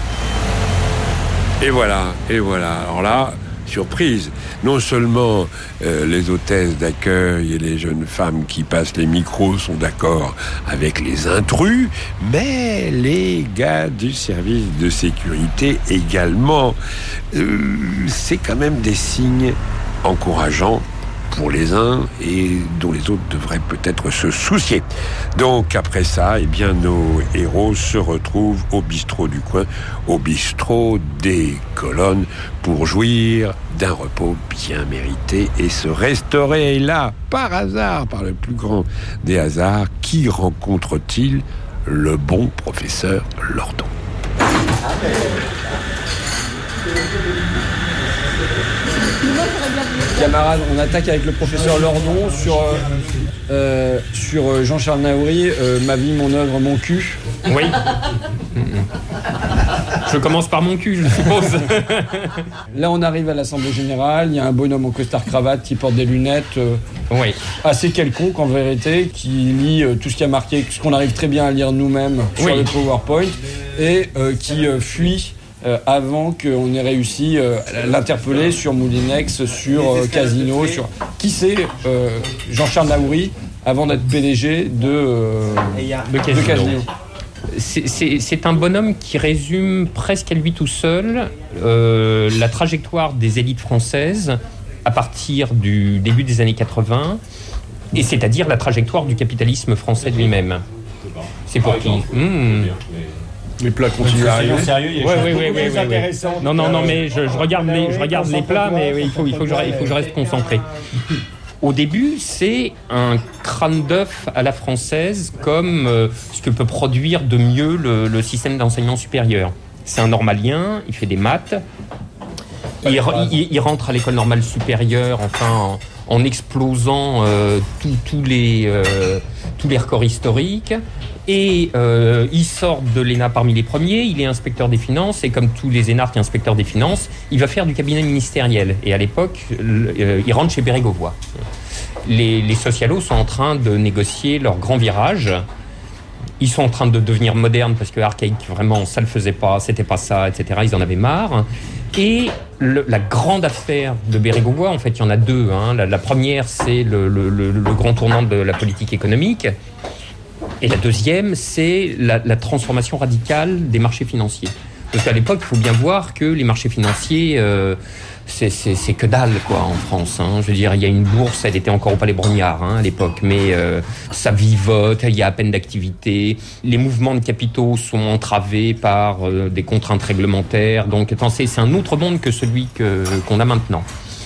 Speaker 16: Et voilà. Alors là, surprise. Non seulement les hôtesses d'accueil et les jeunes femmes qui passent les micros sont d'accord avec les intrus, mais les gars du service de sécurité également. C'est quand même des signes encourageants pour les uns et dont les autres devraient peut-être se soucier. Donc après ça, nos héros se retrouvent au bistrot du coin, au bistrot des Colonnes, pour jouir d'un repos bien mérité et se restaurer. Et là, par hasard, par le plus grand des hasards, qui rencontre-t-il? Le bon professeur Lordon.
Speaker 19: Camarades, on attaque avec le professeur Lordon sur Jean-Charles Naouri, Ma vie, mon œuvre, mon cul.
Speaker 8: Oui. Je commence par mon cul, je suppose.
Speaker 19: Là, on arrive à l'Assemblée Générale, il y a un bonhomme en costard-cravate qui porte des lunettes assez quelconque en vérité, qui lit tout ce qui a marqué, ce qu'on arrive très bien à lire nous-mêmes sur le PowerPoint, et qui fuit avant qu'on ait réussi à l'interpeller sur Moulinex, sur Casino, sur qui c'est Jean-Charles Naouri avant d'être PDG de Casino.
Speaker 8: C'est un bonhomme qui résume presque à lui tout seul la trajectoire des élites françaises à partir du début des années 80, et c'est-à-dire la trajectoire du capitalisme français lui-même. C'est pour qui
Speaker 19: Les plats continuent à arriver.
Speaker 8: Oui. Non, mais je regarde les plats, mais il faut que je reste concentré. Au début, c'est un crâne d'œuf à la française, comme ce que peut produire de mieux le système d'enseignement supérieur. C'est un normalien, il fait des maths. Il rentre à l'école normale supérieure, enfin, en explosant tous les records historiques. Et il sort de l'ENA parmi les premiers, il est inspecteur des finances, et comme tous les énarques inspecteurs des finances, il va faire du cabinet ministériel. Et à l'époque, il rentre chez Bérégovoy. Les socialos sont en train de négocier leur grand virage. Ils sont en train de devenir modernes parce que archaïque, vraiment, ça le faisait pas, c'était pas ça, etc. Ils en avaient marre. Et la grande affaire de Bérégovoy, en fait, il y en a deux. Hein. La première, c'est le grand tournant de la politique économique. Et la deuxième, c'est la transformation radicale des marchés financiers. Parce qu'à l'époque, il faut bien voir que les marchés financiers, c'est que dalle, quoi, en France. Hein. Je veux dire, il y a une bourse, elle était encore au Palais Brognard, hein, à l'époque, mais ça vivote, il y a à peine d'activité. Les mouvements de capitaux sont entravés par des contraintes réglementaires. Donc, c'est un autre monde que celui qu'on a maintenant.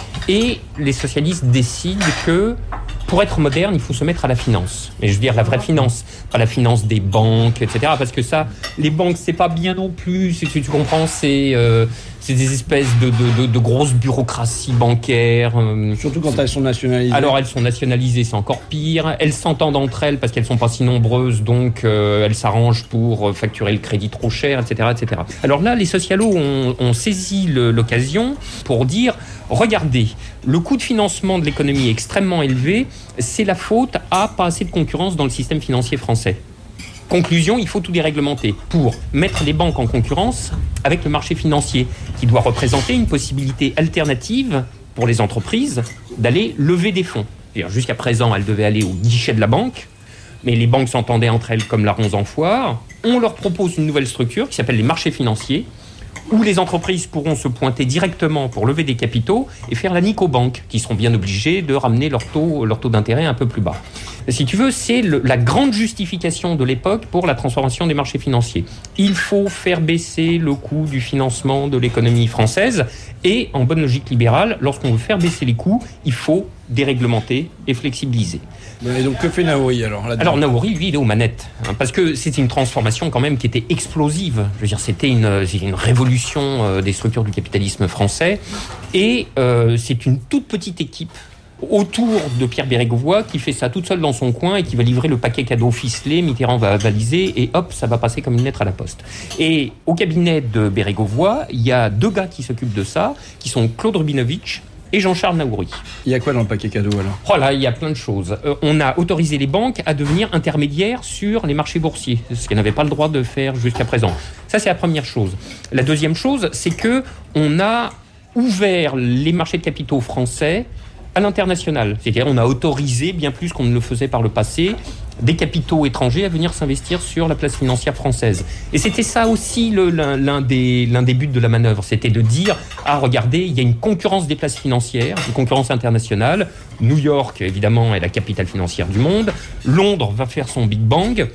Speaker 8: Et les socialistes décident que pour être moderne, il faut se mettre à la finance. Mais je veux dire la vraie finance, pas la finance des banques, etc. Parce que ça, les banques, c'est pas bien non plus. Si tu comprends, c'est des espèces de grosses bureaucraties bancaires.
Speaker 19: Surtout quand elles sont nationalisées.
Speaker 8: Alors elles sont nationalisées, c'est encore pire. Elles s'entendent entre elles parce qu'elles sont pas si nombreuses, donc elles s'arrangent pour facturer le crédit trop cher, etc., etc. Alors là, les socialos ont saisi l'occasion pour dire, regardez, le coût de financement de l'économie est extrêmement élevé, c'est la faute à pas assez de concurrence dans le système financier français. Conclusion, il faut tout déréglementer pour mettre les banques en concurrence avec le marché financier, qui doit représenter une possibilité alternative pour les entreprises d'aller lever des fonds. Jusqu'à présent, elles devaient aller au guichet de la banque, mais les banques s'entendaient entre elles comme la ronce en foire. On leur propose une nouvelle structure qui s'appelle les marchés financiers, où les entreprises pourront se pointer directement pour lever des capitaux et faire la nique aux banques, qui seront bien obligées de ramener leur taux d'intérêt un peu plus bas. Si tu veux, c'est la grande justification de l'époque pour la transformation des marchés financiers. Il faut faire baisser le coût du financement de l'économie française, et en bonne logique libérale, lorsqu'on veut faire baisser les coûts, il faut déréglementer et flexibiliser.
Speaker 19: Et donc que fait Naouri alors là-dedans ?
Speaker 8: Alors Naouri, lui, il est aux manettes, hein, parce que c'était une transformation quand même qui était explosive. Je veux dire, c'était une révolution des structures du capitalisme français, et c'est une toute petite équipe autour de Pierre Bérégovoy qui fait ça toute seule dans son coin et qui va livrer le paquet cadeau ficelé. Mitterrand va valiser et hop, ça va passer comme une lettre à la poste. Et au cabinet de Bérégovoy, il y a deux gars qui s'occupent de ça, qui sont Claude Rubinovitch et Jean-Charles Naouri.
Speaker 19: Il y a quoi dans le paquet cadeau alors ?
Speaker 8: Oh là, il y a plein de choses. On a autorisé les banques à devenir intermédiaires sur les marchés boursiers, ce qu'elles n'avaient pas le droit de faire jusqu'à présent. Ça, c'est la première chose. La deuxième chose, c'est que on a ouvert les marchés de capitaux français à l'international. C'est-à-dire on a autorisé, bien plus qu'on ne le faisait par le passé, des capitaux étrangers à venir s'investir sur la place financière française. Et c'était ça aussi l'un des buts de la manœuvre, c'était de dire, regardez, il y a une concurrence des places financières, une concurrence internationale. New York, évidemment, est la capitale financière du monde. Londres va faire son Big Bang.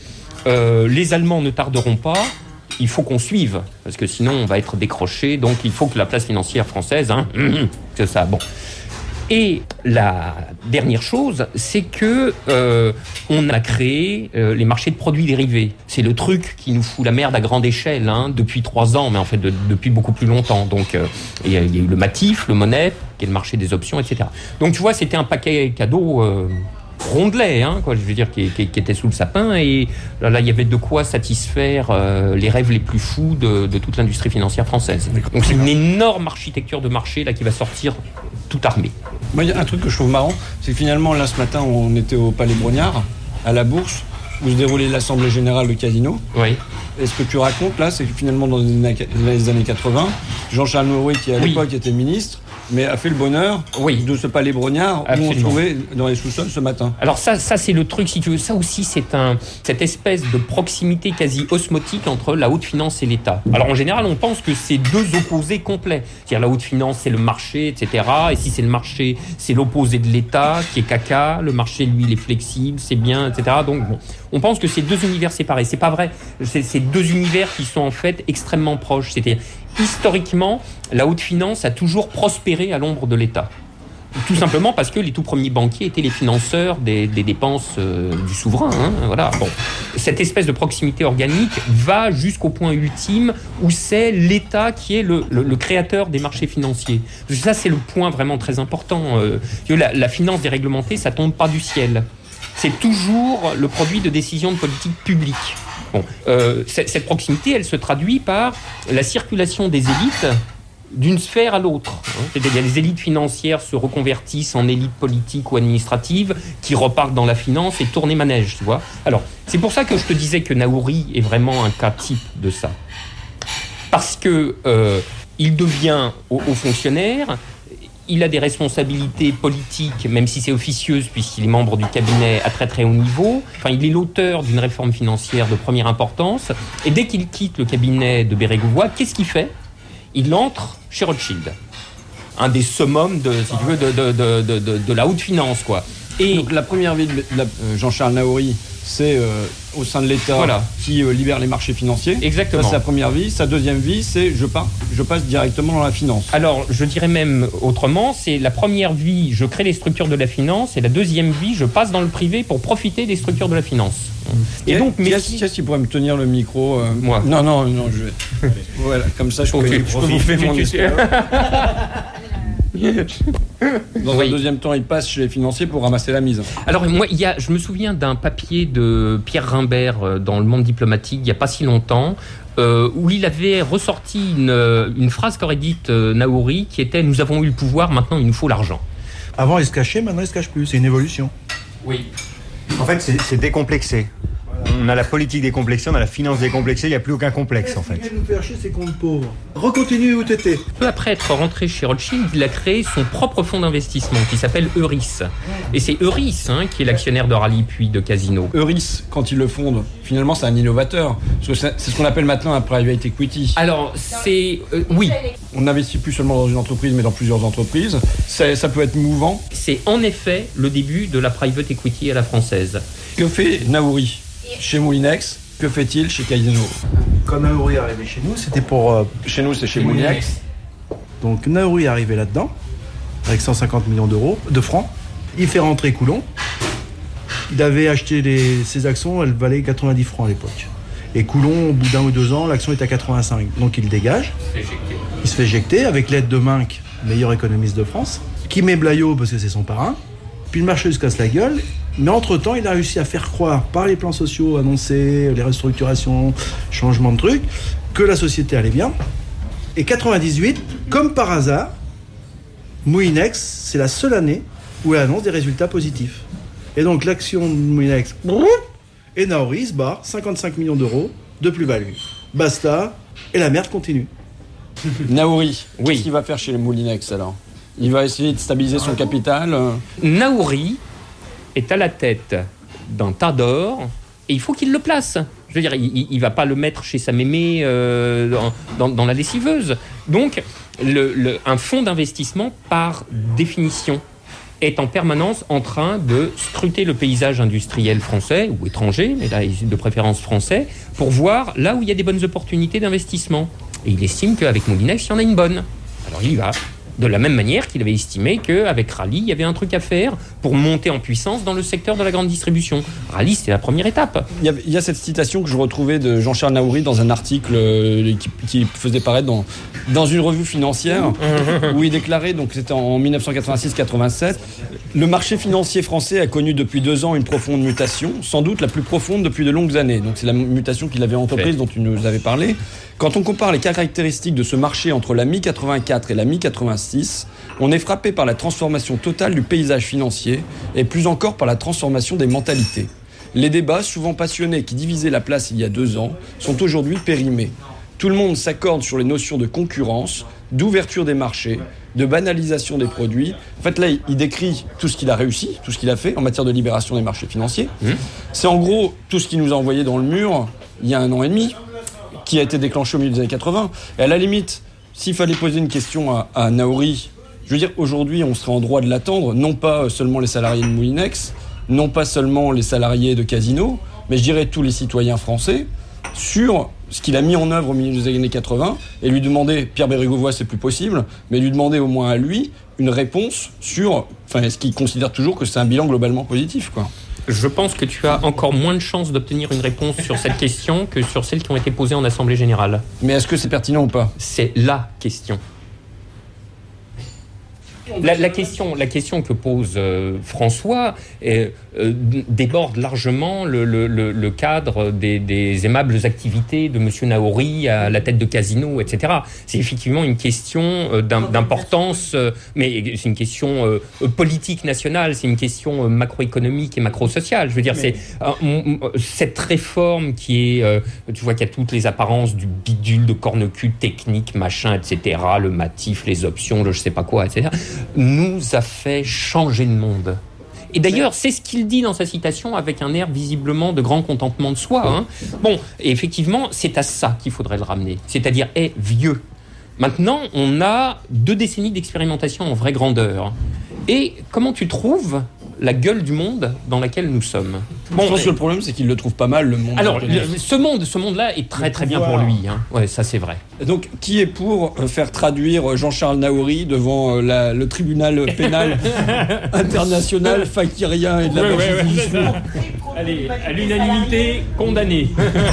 Speaker 8: Les Allemands ne tarderont pas. Il faut qu'on suive, parce que sinon on va être décroché. Donc il faut que la place financière française, c'est ça, bon. Et la dernière chose, c'est que on a créé les marchés de produits dérivés. C'est le truc qui nous fout la merde à grande échelle depuis 3 ans, mais en fait depuis beaucoup plus longtemps. Donc il y a eu le Matif, le Monnet, qui est le marché des options, etc. Donc tu vois, c'était un paquet cadeau rondelet, quoi, je veux dire, qui était sous le sapin, et là il y avait de quoi satisfaire les rêves les plus fous de toute l'industrie financière française. Donc c'est une énorme architecture de marché là qui va sortir tout armée.
Speaker 19: Moi, il y a un truc que je trouve marrant, c'est que finalement là ce matin on était au Palais Brognard, à la Bourse, où se déroulait l'Assemblée Générale de Casino.
Speaker 8: Oui.
Speaker 19: Et ce que tu racontes là, c'est que finalement dans les années 80, Jean-Charles Naouri, qui à l'époque était ministre, mais a fait le bonheur de ce Palais Brognard où on se trouvait dans les sous-sols ce matin.
Speaker 8: Alors ça c'est le truc, si tu veux. Ça aussi, c'est cette espèce de proximité quasi osmotique entre la haute finance et l'État. Alors en général, on pense que c'est deux opposés complets. C'est-à-dire la haute finance, c'est le marché, etc. Et si c'est le marché, c'est l'opposé de l'État, qui est caca. Le marché, lui, il est flexible, c'est bien, etc. Donc bon, on pense que c'est deux univers séparés. C'est pas vrai. C'est deux univers qui sont en fait extrêmement proches. C'est-à-dire, historiquement, la haute finance a toujours prospéré à l'ombre de l'État. Tout simplement parce que les tout premiers banquiers étaient les financeurs des dépenses du souverain. Voilà. Bon. Cette espèce de proximité organique va jusqu'au point ultime où c'est l'État qui est le créateur des marchés financiers. Parce que ça, c'est le point vraiment très important. La finance déréglementée, ça tombe pas du ciel. C'est toujours le produit de décisions de politique publique. Bon, cette proximité, elle se traduit par la circulation des élites d'une sphère à l'autre. C'est-à-dire les élites financières se reconvertissent en élites politiques ou administratives qui repartent dans la finance et tournent les manèges, tu vois. Alors, c'est pour ça que je te disais que Naouri est vraiment un cas type de ça. Parce que il devient haut fonctionnaire, il a des responsabilités politiques, même si c'est officieuse, puisqu'il est membre du cabinet à très très haut niveau. Enfin, il est l'auteur d'une réforme financière de première importance. Et dès qu'il quitte le cabinet de Bérégovoy, qu'est-ce qu'il fait ? Il entre chez Rothschild, un des summums de la haute finance, quoi.
Speaker 19: Et donc la première vie de Jean-Charles Naouri, c'est au sein de l'État qui libère les marchés financiers.
Speaker 8: Exactement.
Speaker 19: Ça, c'est la première vie. Sa deuxième vie, c'est je passe directement dans la finance.
Speaker 8: Alors, je dirais même autrement, c'est la première vie, je crée les structures de la finance, et la deuxième vie, je passe dans le privé pour profiter des structures de la finance.
Speaker 19: Et donc, qui pourrait me tenir le micro
Speaker 8: Moi.
Speaker 19: Non, je vais. Voilà, comme ça, je peux vous faire mon esprit. Dans un deuxième temps, il passe chez les financiers pour ramasser la mise.
Speaker 8: Alors moi, je me souviens d'un papier de Pierre Rimbert dans Le Monde diplomatique, il n'y a pas si longtemps, où il avait ressorti une phrase qu'aurait dite Naouri, qui était « Nous avons eu le pouvoir, maintenant il nous faut l'argent ».
Speaker 3: Avant, il se cachait, maintenant il se cache plus. C'est une évolution.
Speaker 8: Oui.
Speaker 26: En fait, c'est décomplexé. On a la politique décomplexée, on a la finance décomplexée, il n'y a plus aucun complexe en fait.
Speaker 3: Ce qui vient nous faire chier, c'est comptes pauvres. Recontinue où t'étais.
Speaker 8: Peu après être rentré chez Rothschild, il a créé son propre fonds d'investissement qui s'appelle Euris. Et c'est Euris qui est l'actionnaire de Rallye puis de Casino.
Speaker 19: Euris, quand il le fonde, finalement c'est un innovateur. C'est ce qu'on appelle maintenant un private equity.
Speaker 8: Alors c'est... oui.
Speaker 19: On n'investit plus seulement dans une entreprise mais dans plusieurs entreprises. Ça peut être mouvant.
Speaker 8: C'est en effet le début de la private equity à la française.
Speaker 19: Que fait Naouri chez Moulinex? Que fait-il chez Casino?
Speaker 3: Quand Naouri est arrivé chez nous, c'était pour...
Speaker 19: Chez nous, c'est chez Moulinex.
Speaker 3: Donc Naouri est arrivé là-dedans, avec 150 millions de francs. Il fait rentrer Coulon. Il avait acheté ses actions, elles valaient 90 francs à l'époque. Et Coulon, au bout d'1 ou 2 ans, l'action est à 85. Donc il dégage. Il se fait éjecter avec l'aide de Minck, meilleur économiste de France, qui met Blaillot parce que c'est son parrain. Puis le marché se casse la gueule. Mais entre-temps, il a réussi à faire croire, par les plans sociaux annoncés, les restructurations, changements de trucs, que la société allait bien. Et 98, comme par hasard, Moulinex, c'est la seule année où elle annonce des résultats positifs. Et donc l'action de Moulinex, et Naouri se barre, 55 millions d'euros de plus-value. Basta, et la merde continue.
Speaker 19: Naouri, qu'est-ce qu'il va faire chez les Moulinex alors? Il va essayer de stabiliser son capital.
Speaker 8: Naouri est à la tête d'un tas d'or et il faut qu'il le place. Je veux dire, il ne va pas le mettre chez sa mémé dans la lessiveuse. Donc, un fonds d'investissement, par définition, est en permanence en train de scruter le paysage industriel français ou étranger, mais là, de préférence français, pour voir là où il y a des bonnes opportunités d'investissement. Et il estime qu'avec Moulinex, il y en a une bonne. Alors, il y va. De la même manière qu'il avait estimé qu'avec Rallye, il y avait un truc à faire pour monter en puissance dans le secteur de la grande distribution. Rallye, c'était la première étape.
Speaker 19: Il y a cette citation que je retrouvais de Jean-Charles Naouri dans un article qui faisait paraître dans une revue financière où il déclarait, donc c'était en 1986-87, le marché financier français a connu depuis 2 ans une profonde mutation, sans doute la plus profonde depuis de longues années. Donc c'est la mutation qu'il avait entreprise dont tu nous avais parlé. Quand on compare les caractéristiques de ce marché entre la mi-84 et la mi-86, on est frappé par la transformation totale du paysage financier et plus encore par la transformation des mentalités. Les débats, souvent passionnés, qui divisaient la place il y a 2 ans, sont aujourd'hui périmés. Tout le monde s'accorde sur les notions de concurrence, d'ouverture des marchés, de banalisation des produits. En fait, là, il décrit tout ce qu'il a réussi, tout ce qu'il a fait en matière de libération des marchés financiers. C'est en gros tout ce qu'il nous a envoyé dans le mur il y a 1 an et demi, qui a été déclenché au milieu des années 80. Et à la limite, s'il fallait poser une question à Naouri, je veux dire, aujourd'hui, on serait en droit de l'attendre, non pas seulement les salariés de Moulinex, non pas seulement les salariés de Casino, mais je dirais tous les citoyens français, sur ce qu'il a mis en œuvre au milieu des années 80, et lui demander, Pierre Bérégovoy, c'est plus possible, mais lui demander au moins à lui une réponse sur... Enfin, est-ce qu'il considère toujours que c'est un bilan globalement positif, quoi ?
Speaker 8: Je pense que tu as encore moins de chances d'obtenir une réponse sur cette question que sur celles qui ont été posées en Assemblée générale.
Speaker 19: Mais est-ce que c'est pertinent ou pas ?
Speaker 8: C'est la question. La question que pose François déborde largement le cadre des aimables activités de M. Naouri à la tête de Casino, etc. C'est effectivement une question d'importance, mais c'est une question politique nationale, c'est une question macroéconomique et macro-sociale. Je veux dire, c'est cette réforme qui est... tu vois qu'il y a toutes les apparences du bidule, de corne-cul technique, machin, etc., le matif, les options, le je sais pas quoi, etc., nous a fait changer de monde. Et d'ailleurs, c'est ce qu'il dit dans sa citation avec un air visiblement de grand contentement de soi. Hein. Bon, et effectivement, c'est à ça qu'il faudrait le ramener. C'est-à-dire, vieux. Maintenant, on a 2 décennies d'expérimentation en vraie grandeur. Et comment tu trouves la gueule du monde dans laquelle nous sommes?
Speaker 19: Bon, je pense que le problème, c'est qu'il le trouve pas mal, le monde.
Speaker 8: Alors, ce monde-là est très très bien pour lui. Hein. Ouais, ça c'est vrai.
Speaker 19: Donc, qui est pour faire traduire Jean-Charles Naouri devant le tribunal pénal international fakirien et de la
Speaker 8: ouais. Allez, à l'unanimité, condamné.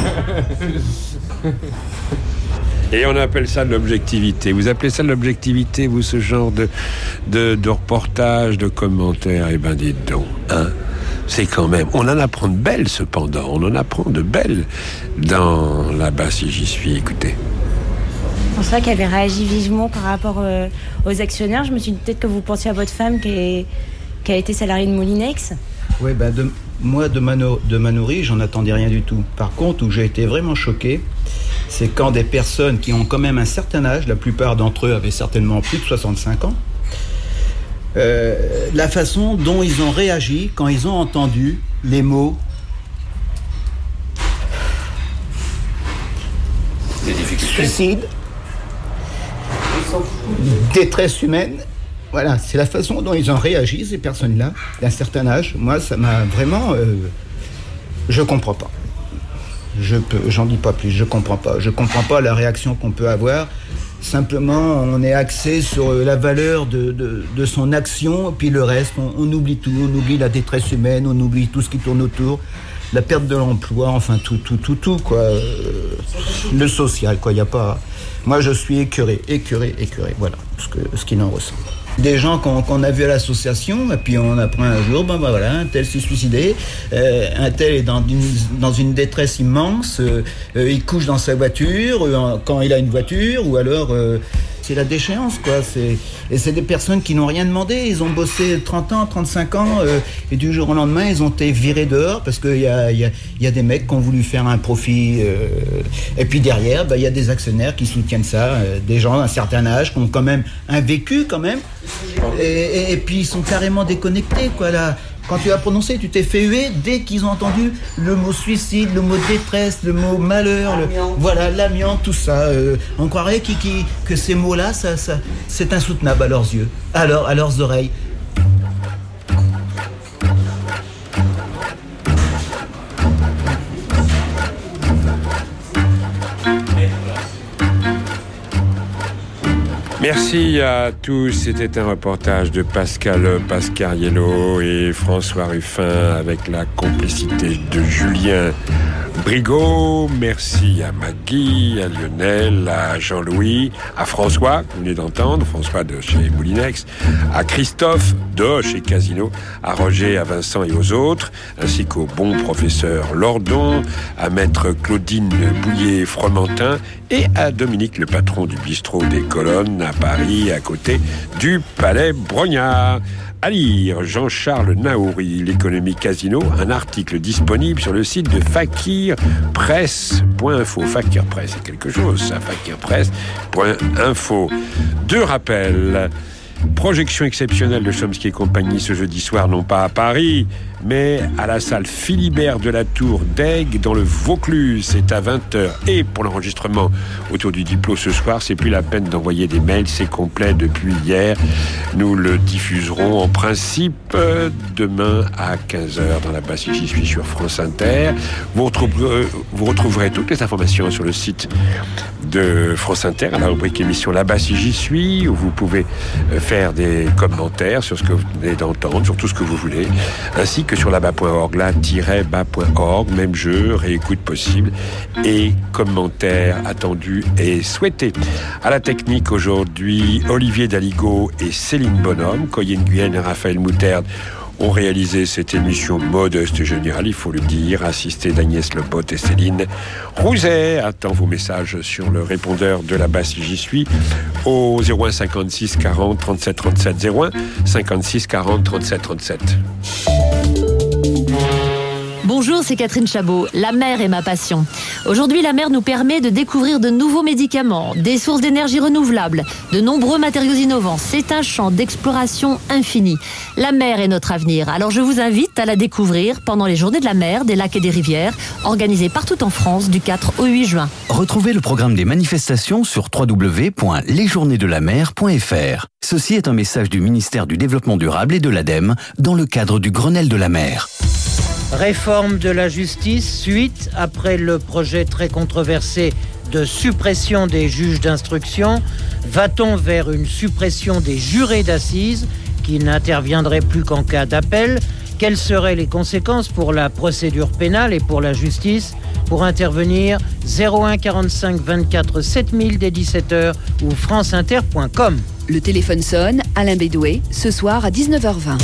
Speaker 16: Et on appelle ça de l'objectivité. Vous appelez ça de l'objectivité, vous, ce genre de reportage, de commentaires? Eh ben, dites donc, hein. C'est quand même... On en apprend de belles, cependant. On en apprend de belles dans Là-bas, si j'y suis. Écoutez.
Speaker 21: C'est pour ça qu'elle avait réagi vivement par rapport aux actionnaires. Je me suis dit peut-être que vous pensiez à votre femme qui a été salariée de Moulinex.
Speaker 2: Oui, moi, de Naouri, j'en attendais rien du tout. Par contre, où j'ai été vraiment choqué, c'est quand des personnes qui ont quand même un certain âge, la plupart d'entre eux avaient certainement plus de 65 ans, la façon dont ils ont réagi quand ils ont entendu les mots suicide, détresse humaine. Voilà, c'est la façon dont ils ont réagi, ces personnes-là, d'un certain âge. Moi, ça m'a vraiment... je comprends pas. J'en dis pas plus, je comprends pas. Je comprends pas la réaction qu'on peut avoir. Simplement, on est axé sur la valeur de son action, et puis le reste, on oublie tout. On oublie la détresse humaine, on oublie tout ce qui tourne autour. La perte de l'emploi, enfin tout, quoi. Le social, quoi, il n'y a pas... Moi, je suis écœuré, voilà, ce qu'il en ressent. Des gens qu'on a vus à l'association, et puis on apprend un jour, voilà, un tel s'est suicidé, un tel est dans une détresse immense, il couche dans sa voiture, quand il a une voiture, ou alors c'est la déchéance, quoi. Et c'est des personnes qui n'ont rien demandé, ils ont bossé 30 ans, 35 ans, et du jour au lendemain, ils ont été virés dehors, parce qu'il y a des mecs qui ont voulu faire un profit, et puis derrière, il y a des actionnaires qui soutiennent ça, des gens d'un certain âge, qui ont quand même un vécu, quand même, et puis ils sont carrément déconnectés, quoi, là. Quand tu as prononcé, tu t'es fait huer dès qu'ils ont entendu le mot suicide, le mot détresse, le mot malheur, voilà, l'amiante, tout ça. On croirait que ces mots-là, ça, c'est insoutenable à leurs yeux, à leurs oreilles.
Speaker 16: Merci à tous. C'était un reportage de Pascal Pascariello et François Ruffin avec la complicité de Julien Brigaut. Merci à Maggie, à Lionel, à Jean-Louis, à François, que vous venez d'entendre, François de chez Moulinex, à Christophe de chez Casino, à Roger, à Vincent et aux autres, ainsi qu'au bon professeur Lordon, à maître Claudine Bouillet-Fromentin et à Dominique, le patron du bistrot des Colonnes à Paris, à côté du Palais Brognard. À lire, Jean-Charles Naouri, l'économie Casino, un article disponible sur le site de fakirpresse.info. Fakir Presse, c'est quelque chose, ça, fakirpresse.info. 2 rappels. Projection exceptionnelle de Chomsky et compagnie ce jeudi soir, non pas à Paris, mais à la salle Philibert de la Tour d'Aigues dans le Vaucluse. C'est à 20h. Et pour l'enregistrement autour du Diplo ce soir, c'est plus la peine d'envoyer des mails, c'est complet depuis hier. Nous le diffuserons en principe demain à 15h dans la basse J'y suis sur France Inter. Vous retrouverez toutes les informations sur le site de France Inter à la rubrique émission là-bas si j'y suis, où vous pouvez faire des commentaires sur ce que vous venez d'entendre, sur tout ce que vous voulez, ainsi que sur là-bas.org, là-bas.org, même jeu, réécoute possible et commentaires attendus et souhaités. À la technique aujourd'hui, Olivier Daligo et Céline Bonhomme, Coyenne Guyenne et Raphaël Moutarde ont réalisé cette émission modeste et géniale, il faut le dire, assistée d'Agnès Lepote et Céline Rouzet. Attends vos messages sur le répondeur de la basse J'y suis au 01 56 40 37 37 01 56 40 37 37.
Speaker 15: Bonjour, c'est Catherine Chabot. La mer est ma passion. Aujourd'hui, la mer nous permet de découvrir de nouveaux médicaments, des sources d'énergie renouvelables, de nombreux matériaux innovants. C'est un champ d'exploration infini. La mer est notre avenir. Alors je vous invite à la découvrir pendant les Journées de la mer, des lacs et des rivières, organisées partout en France du 4 au 8 juin.
Speaker 17: Retrouvez le programme des manifestations sur www.lesjournesdelamer.fr. Ceci est un message du ministère du Développement durable et de l'ADEME dans le cadre du Grenelle de la mer.
Speaker 18: Réforme de la justice, suite après le projet très controversé de suppression des juges d'instruction. Va-t-on vers une suppression des jurés d'assises qui n'interviendraient plus qu'en cas d'appel? Quelles seraient les conséquences pour la procédure pénale et pour la justice? Pour intervenir, 01 45 24 7000 dès 17h ou franceinter.com.
Speaker 20: Le téléphone sonne, Alain Bédoué, ce soir à 19h20.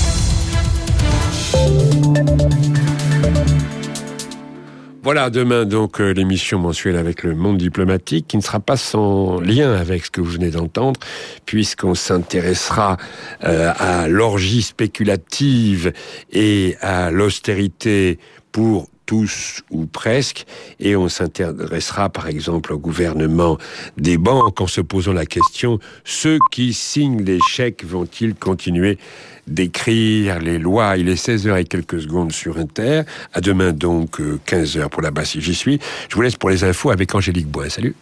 Speaker 16: Voilà, demain donc l'émission mensuelle avec le monde diplomatique qui ne sera pas sans lien avec ce que vous venez d'entendre, puisqu'on s'intéressera à l'orgie spéculative et à l'austérité pour tous ou presque, et on s'intéressera par exemple au gouvernement des banques en se posant la question, ceux qui signent les chèques vont-ils continuer d'écrire les lois? Il est 16h et quelques secondes sur Inter. À demain donc 15h pour la basse si j'y suis. Je vous laisse pour les infos avec Angélique Boin. Salut.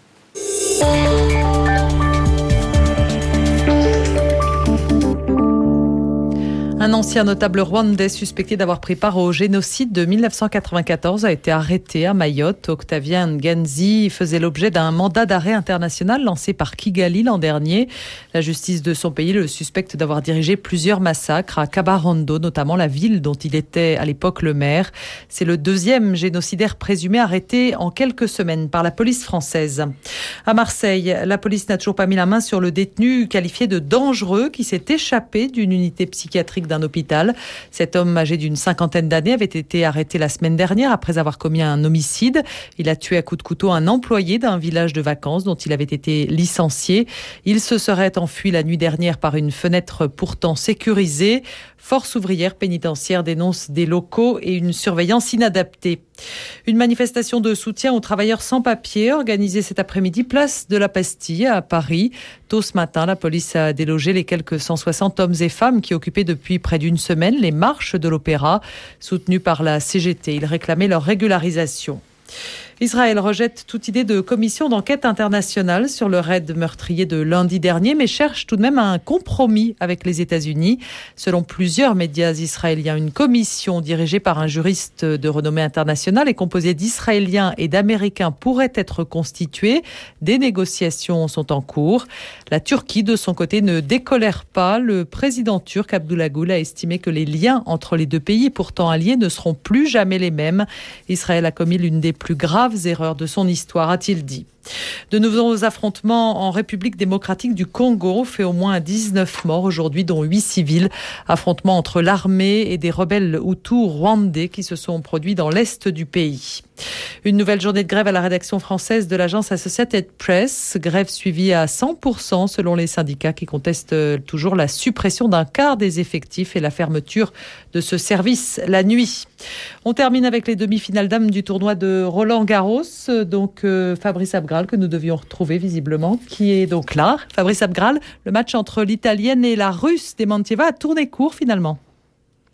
Speaker 24: Un ancien notable rwandais suspecté d'avoir pris part au génocide de 1994 a été arrêté à Mayotte. Octavien Nganzi faisait l'objet d'un mandat d'arrêt international lancé par Kigali l'an dernier. La justice de son pays le suspecte d'avoir dirigé plusieurs massacres à Kabarondo, notamment la ville dont il était à l'époque le maire. C'est le deuxième génocidaire présumé arrêté en quelques semaines par la police française. À Marseille, la police n'a toujours pas mis la main sur le détenu qualifié de dangereux qui s'est échappé d'une unité psychiatrique d'un hôpital. Cet homme âgé d'une 50aine d'années avait été arrêté la semaine dernière après avoir commis un homicide. Il a tué à coups de couteau un employé d'un village de vacances dont il avait été licencié. Il se serait enfui la nuit dernière par une fenêtre pourtant sécurisée. Force ouvrière pénitentiaire dénonce des locaux et une surveillance inadaptée. Une manifestation de soutien aux travailleurs sans papier organisée cet après-midi place de la Bastille à Paris. Tôt ce matin, la police a délogé les quelques 160 hommes et femmes qui occupaient depuis près d'une semaine les marches de l'Opéra. Soutenus par la CGT, ils réclamaient leur régularisation. Israël rejette toute idée de commission d'enquête internationale sur le raid meurtrier de lundi dernier, mais cherche tout de même un compromis avec les États-Unis. Selon plusieurs médias israéliens, une commission dirigée par un juriste de renommée internationale et composée d'Israéliens et d'Américains pourrait être constituée. Des négociations sont en cours. La Turquie, de son côté, ne décolère pas. Le président turc Abdullah Gül a estimé que les liens entre les deux pays, pourtant alliés, ne seront plus jamais les mêmes. Israël a commis l'une des plus graves erreurs de son histoire, a-t-il dit. De nouveaux affrontements en République démocratique du Congo fait au moins 19 morts aujourd'hui, dont 8 civils. Affrontements entre l'armée et des rebelles hutus rwandais qui se sont produits dans l'est du pays. Une nouvelle journée de grève à la rédaction française de l'agence Associated Press. Grève suivie à 100% selon les syndicats qui contestent toujours la suppression d'un quart des effectifs et la fermeture de ce service la nuit. On termine avec les demi-finales dames du tournoi de Roland-Garros. Donc Fabrice Abgral, que nous devions retrouver visiblement, qui est donc là. Fabrice Abgral, le match entre l'Italienne et la Russe Dementieva a tourné court finalement.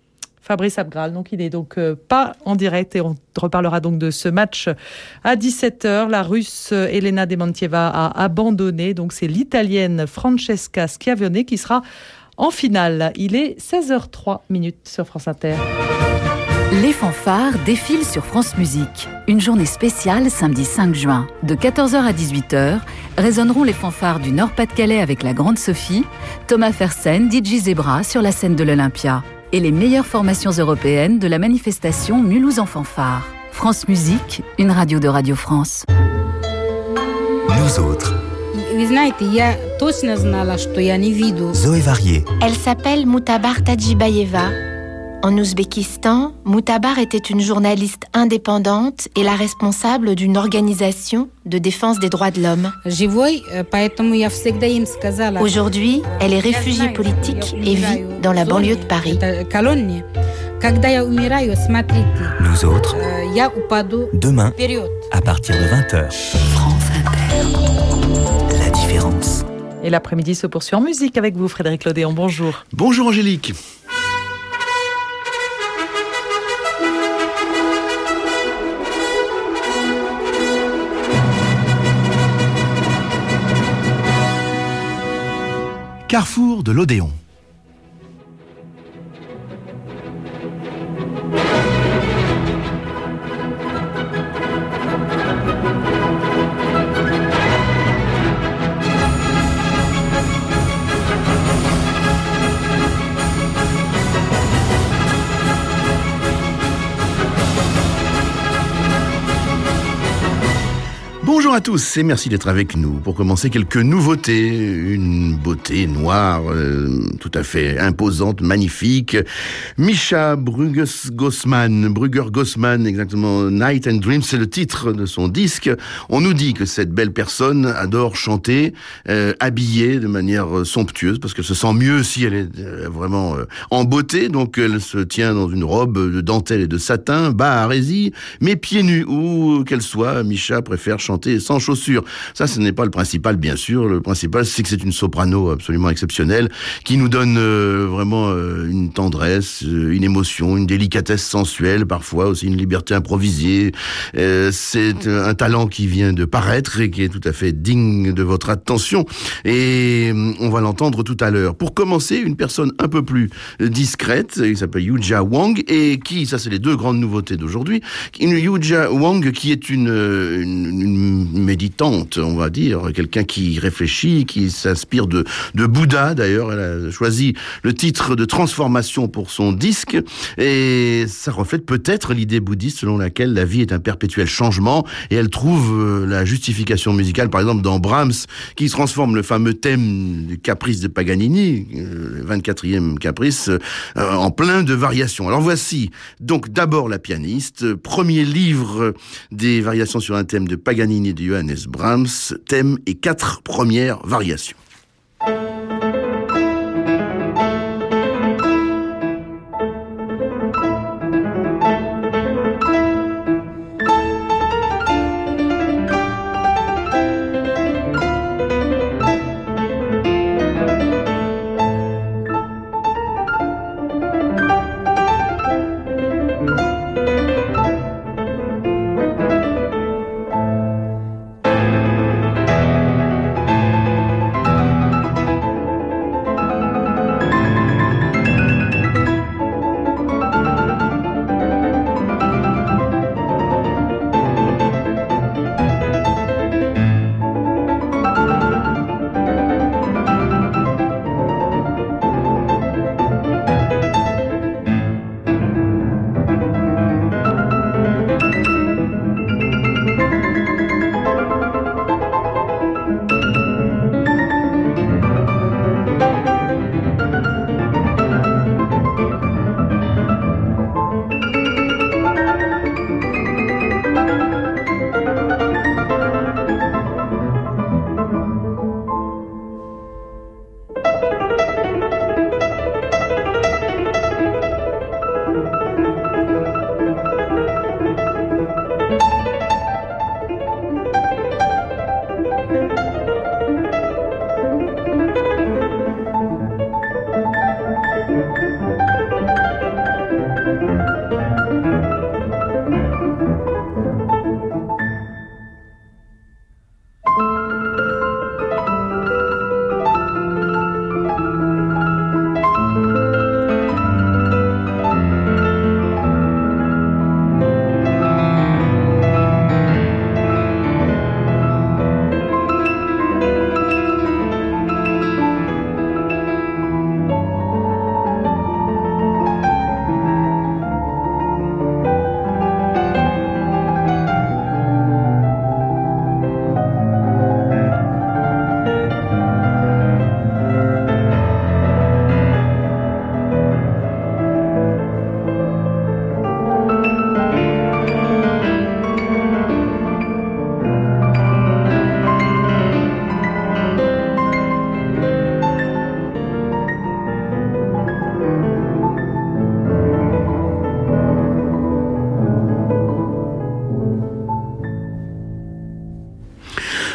Speaker 24: Fabrice Abgral. Donc il n'est donc pas en direct et on reparlera donc de ce match à 17h. La Russe Elena Dementieva a abandonné. Donc c'est l'Italienne Francesca Schiavone qui sera en finale. Il est 16h03 sur France Inter.
Speaker 20: Les fanfares défilent sur France Musique. Une journée spéciale samedi 5 juin. De 14h à 18h, résonneront les fanfares du Nord-Pas-de-Calais avec la Grande Sophie, Thomas Fersen, DJ Zebra sur la scène de l'Olympia et les meilleures formations européennes de la manifestation Mulhouse en fanfare. France Musique, une radio de Radio France.
Speaker 1: Nous autres. Zoé Varier.
Speaker 5: Elle s'appelle Moutabar Tadjibayeva. En Ouzbékistan, Moutabar était une journaliste indépendante et la responsable d'une organisation de défense des droits de l'homme. Aujourd'hui, elle est réfugiée politique et vit dans la banlieue de Paris.
Speaker 1: Nous autres, demain, à partir de 20h.
Speaker 20: France Inter.
Speaker 1: La différence.
Speaker 24: Et l'après-midi se poursuit en musique avec vous, Frédéric Lodéon. Bonjour.
Speaker 6: Bonjour Angélique. Carrefour de l'Odéon. Bonjour à tous et merci d'être avec nous. Pour commencer, quelques nouveautés. Une beauté noire, tout à fait imposante, magnifique. Misha Brugger-Gossman, exactement, Night and Dreams, c'est le titre de son disque. On nous dit que cette belle personne adore chanter, habillée de manière somptueuse, parce qu'elle se sent mieux si elle est vraiment en beauté. Donc elle se tient dans une robe de dentelle et de satin, bas à rési, mais pieds nus, où qu'elle soit. Misha préfère chanter sans chaussures. Ça, ce n'est pas le principal, bien sûr. Le principal, c'est que c'est une soprano absolument exceptionnelle qui nous donne vraiment une tendresse, une émotion, une délicatesse sensuelle, parfois aussi une liberté improvisée. C'est un talent qui vient de paraître et qui est tout à fait digne de votre attention. Et on va l'entendre tout à l'heure. Pour commencer, une personne un peu plus discrète, il s'appelle Yuja Wang, et qui, ça c'est les deux grandes nouveautés d'aujourd'hui, Yuja Wang qui est une méditante, on va dire, quelqu'un qui réfléchit, qui s'inspire de Bouddha. D'ailleurs, elle a choisi le titre de Transformation pour son disque, et ça reflète peut-être l'idée bouddhiste selon laquelle la vie est un perpétuel changement, et elle trouve la justification musicale, par exemple, dans Brahms, qui transforme le fameux thème du caprice de Paganini, le 24e caprice, en plein de variations. Alors voici donc d'abord la pianiste, premier livre des variations sur un thème de Paganini de Johannes Brahms, thème et 4 premières variations.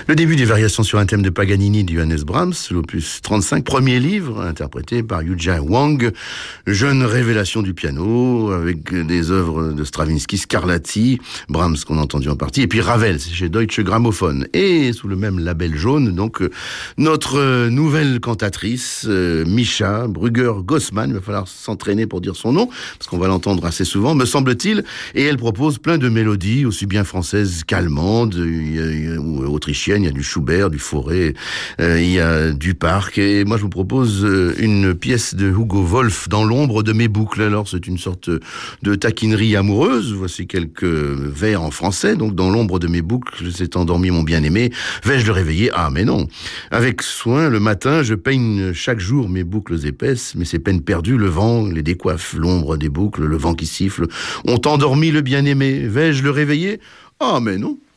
Speaker 6: Le début des variations sur un thème de Paganini de Johannes Brahms, l'opus 35, premier livre interprété par Yujia Wang, jeune révélation du piano avec des œuvres de Stravinsky, Scarlatti, Brahms qu'on a entendu en partie, et puis Ravel, c'est chez Deutsche Grammophon. Et sous le même label jaune, donc notre nouvelle cantatrice, Misha Brugger-Gossmann, il va falloir s'entraîner pour dire son nom, parce qu'on va l'entendre assez souvent, me semble-t-il, et elle propose plein de mélodies, aussi bien françaises qu'allemandes, ou autrichiennes, il y a du Schubert, du Fauré, il y a du Parc, et moi je vous propose une pièce de Hugo Wolf, Dans l'ombre de mes boucles. Alors c'est une sorte de taquinerie amoureuse, voici quelques vers en français, donc Dans l'ombre de mes boucles, s'est endormi mon bien-aimé, vais-je le réveiller? Ah mais non, avec soin le matin je peigne chaque jour mes boucles épaisses, mais c'est peine perdue, le vent les décoiffe, l'ombre des boucles, le vent qui siffle, ont endormi le bien-aimé, vais-je le réveiller? Ah mais non.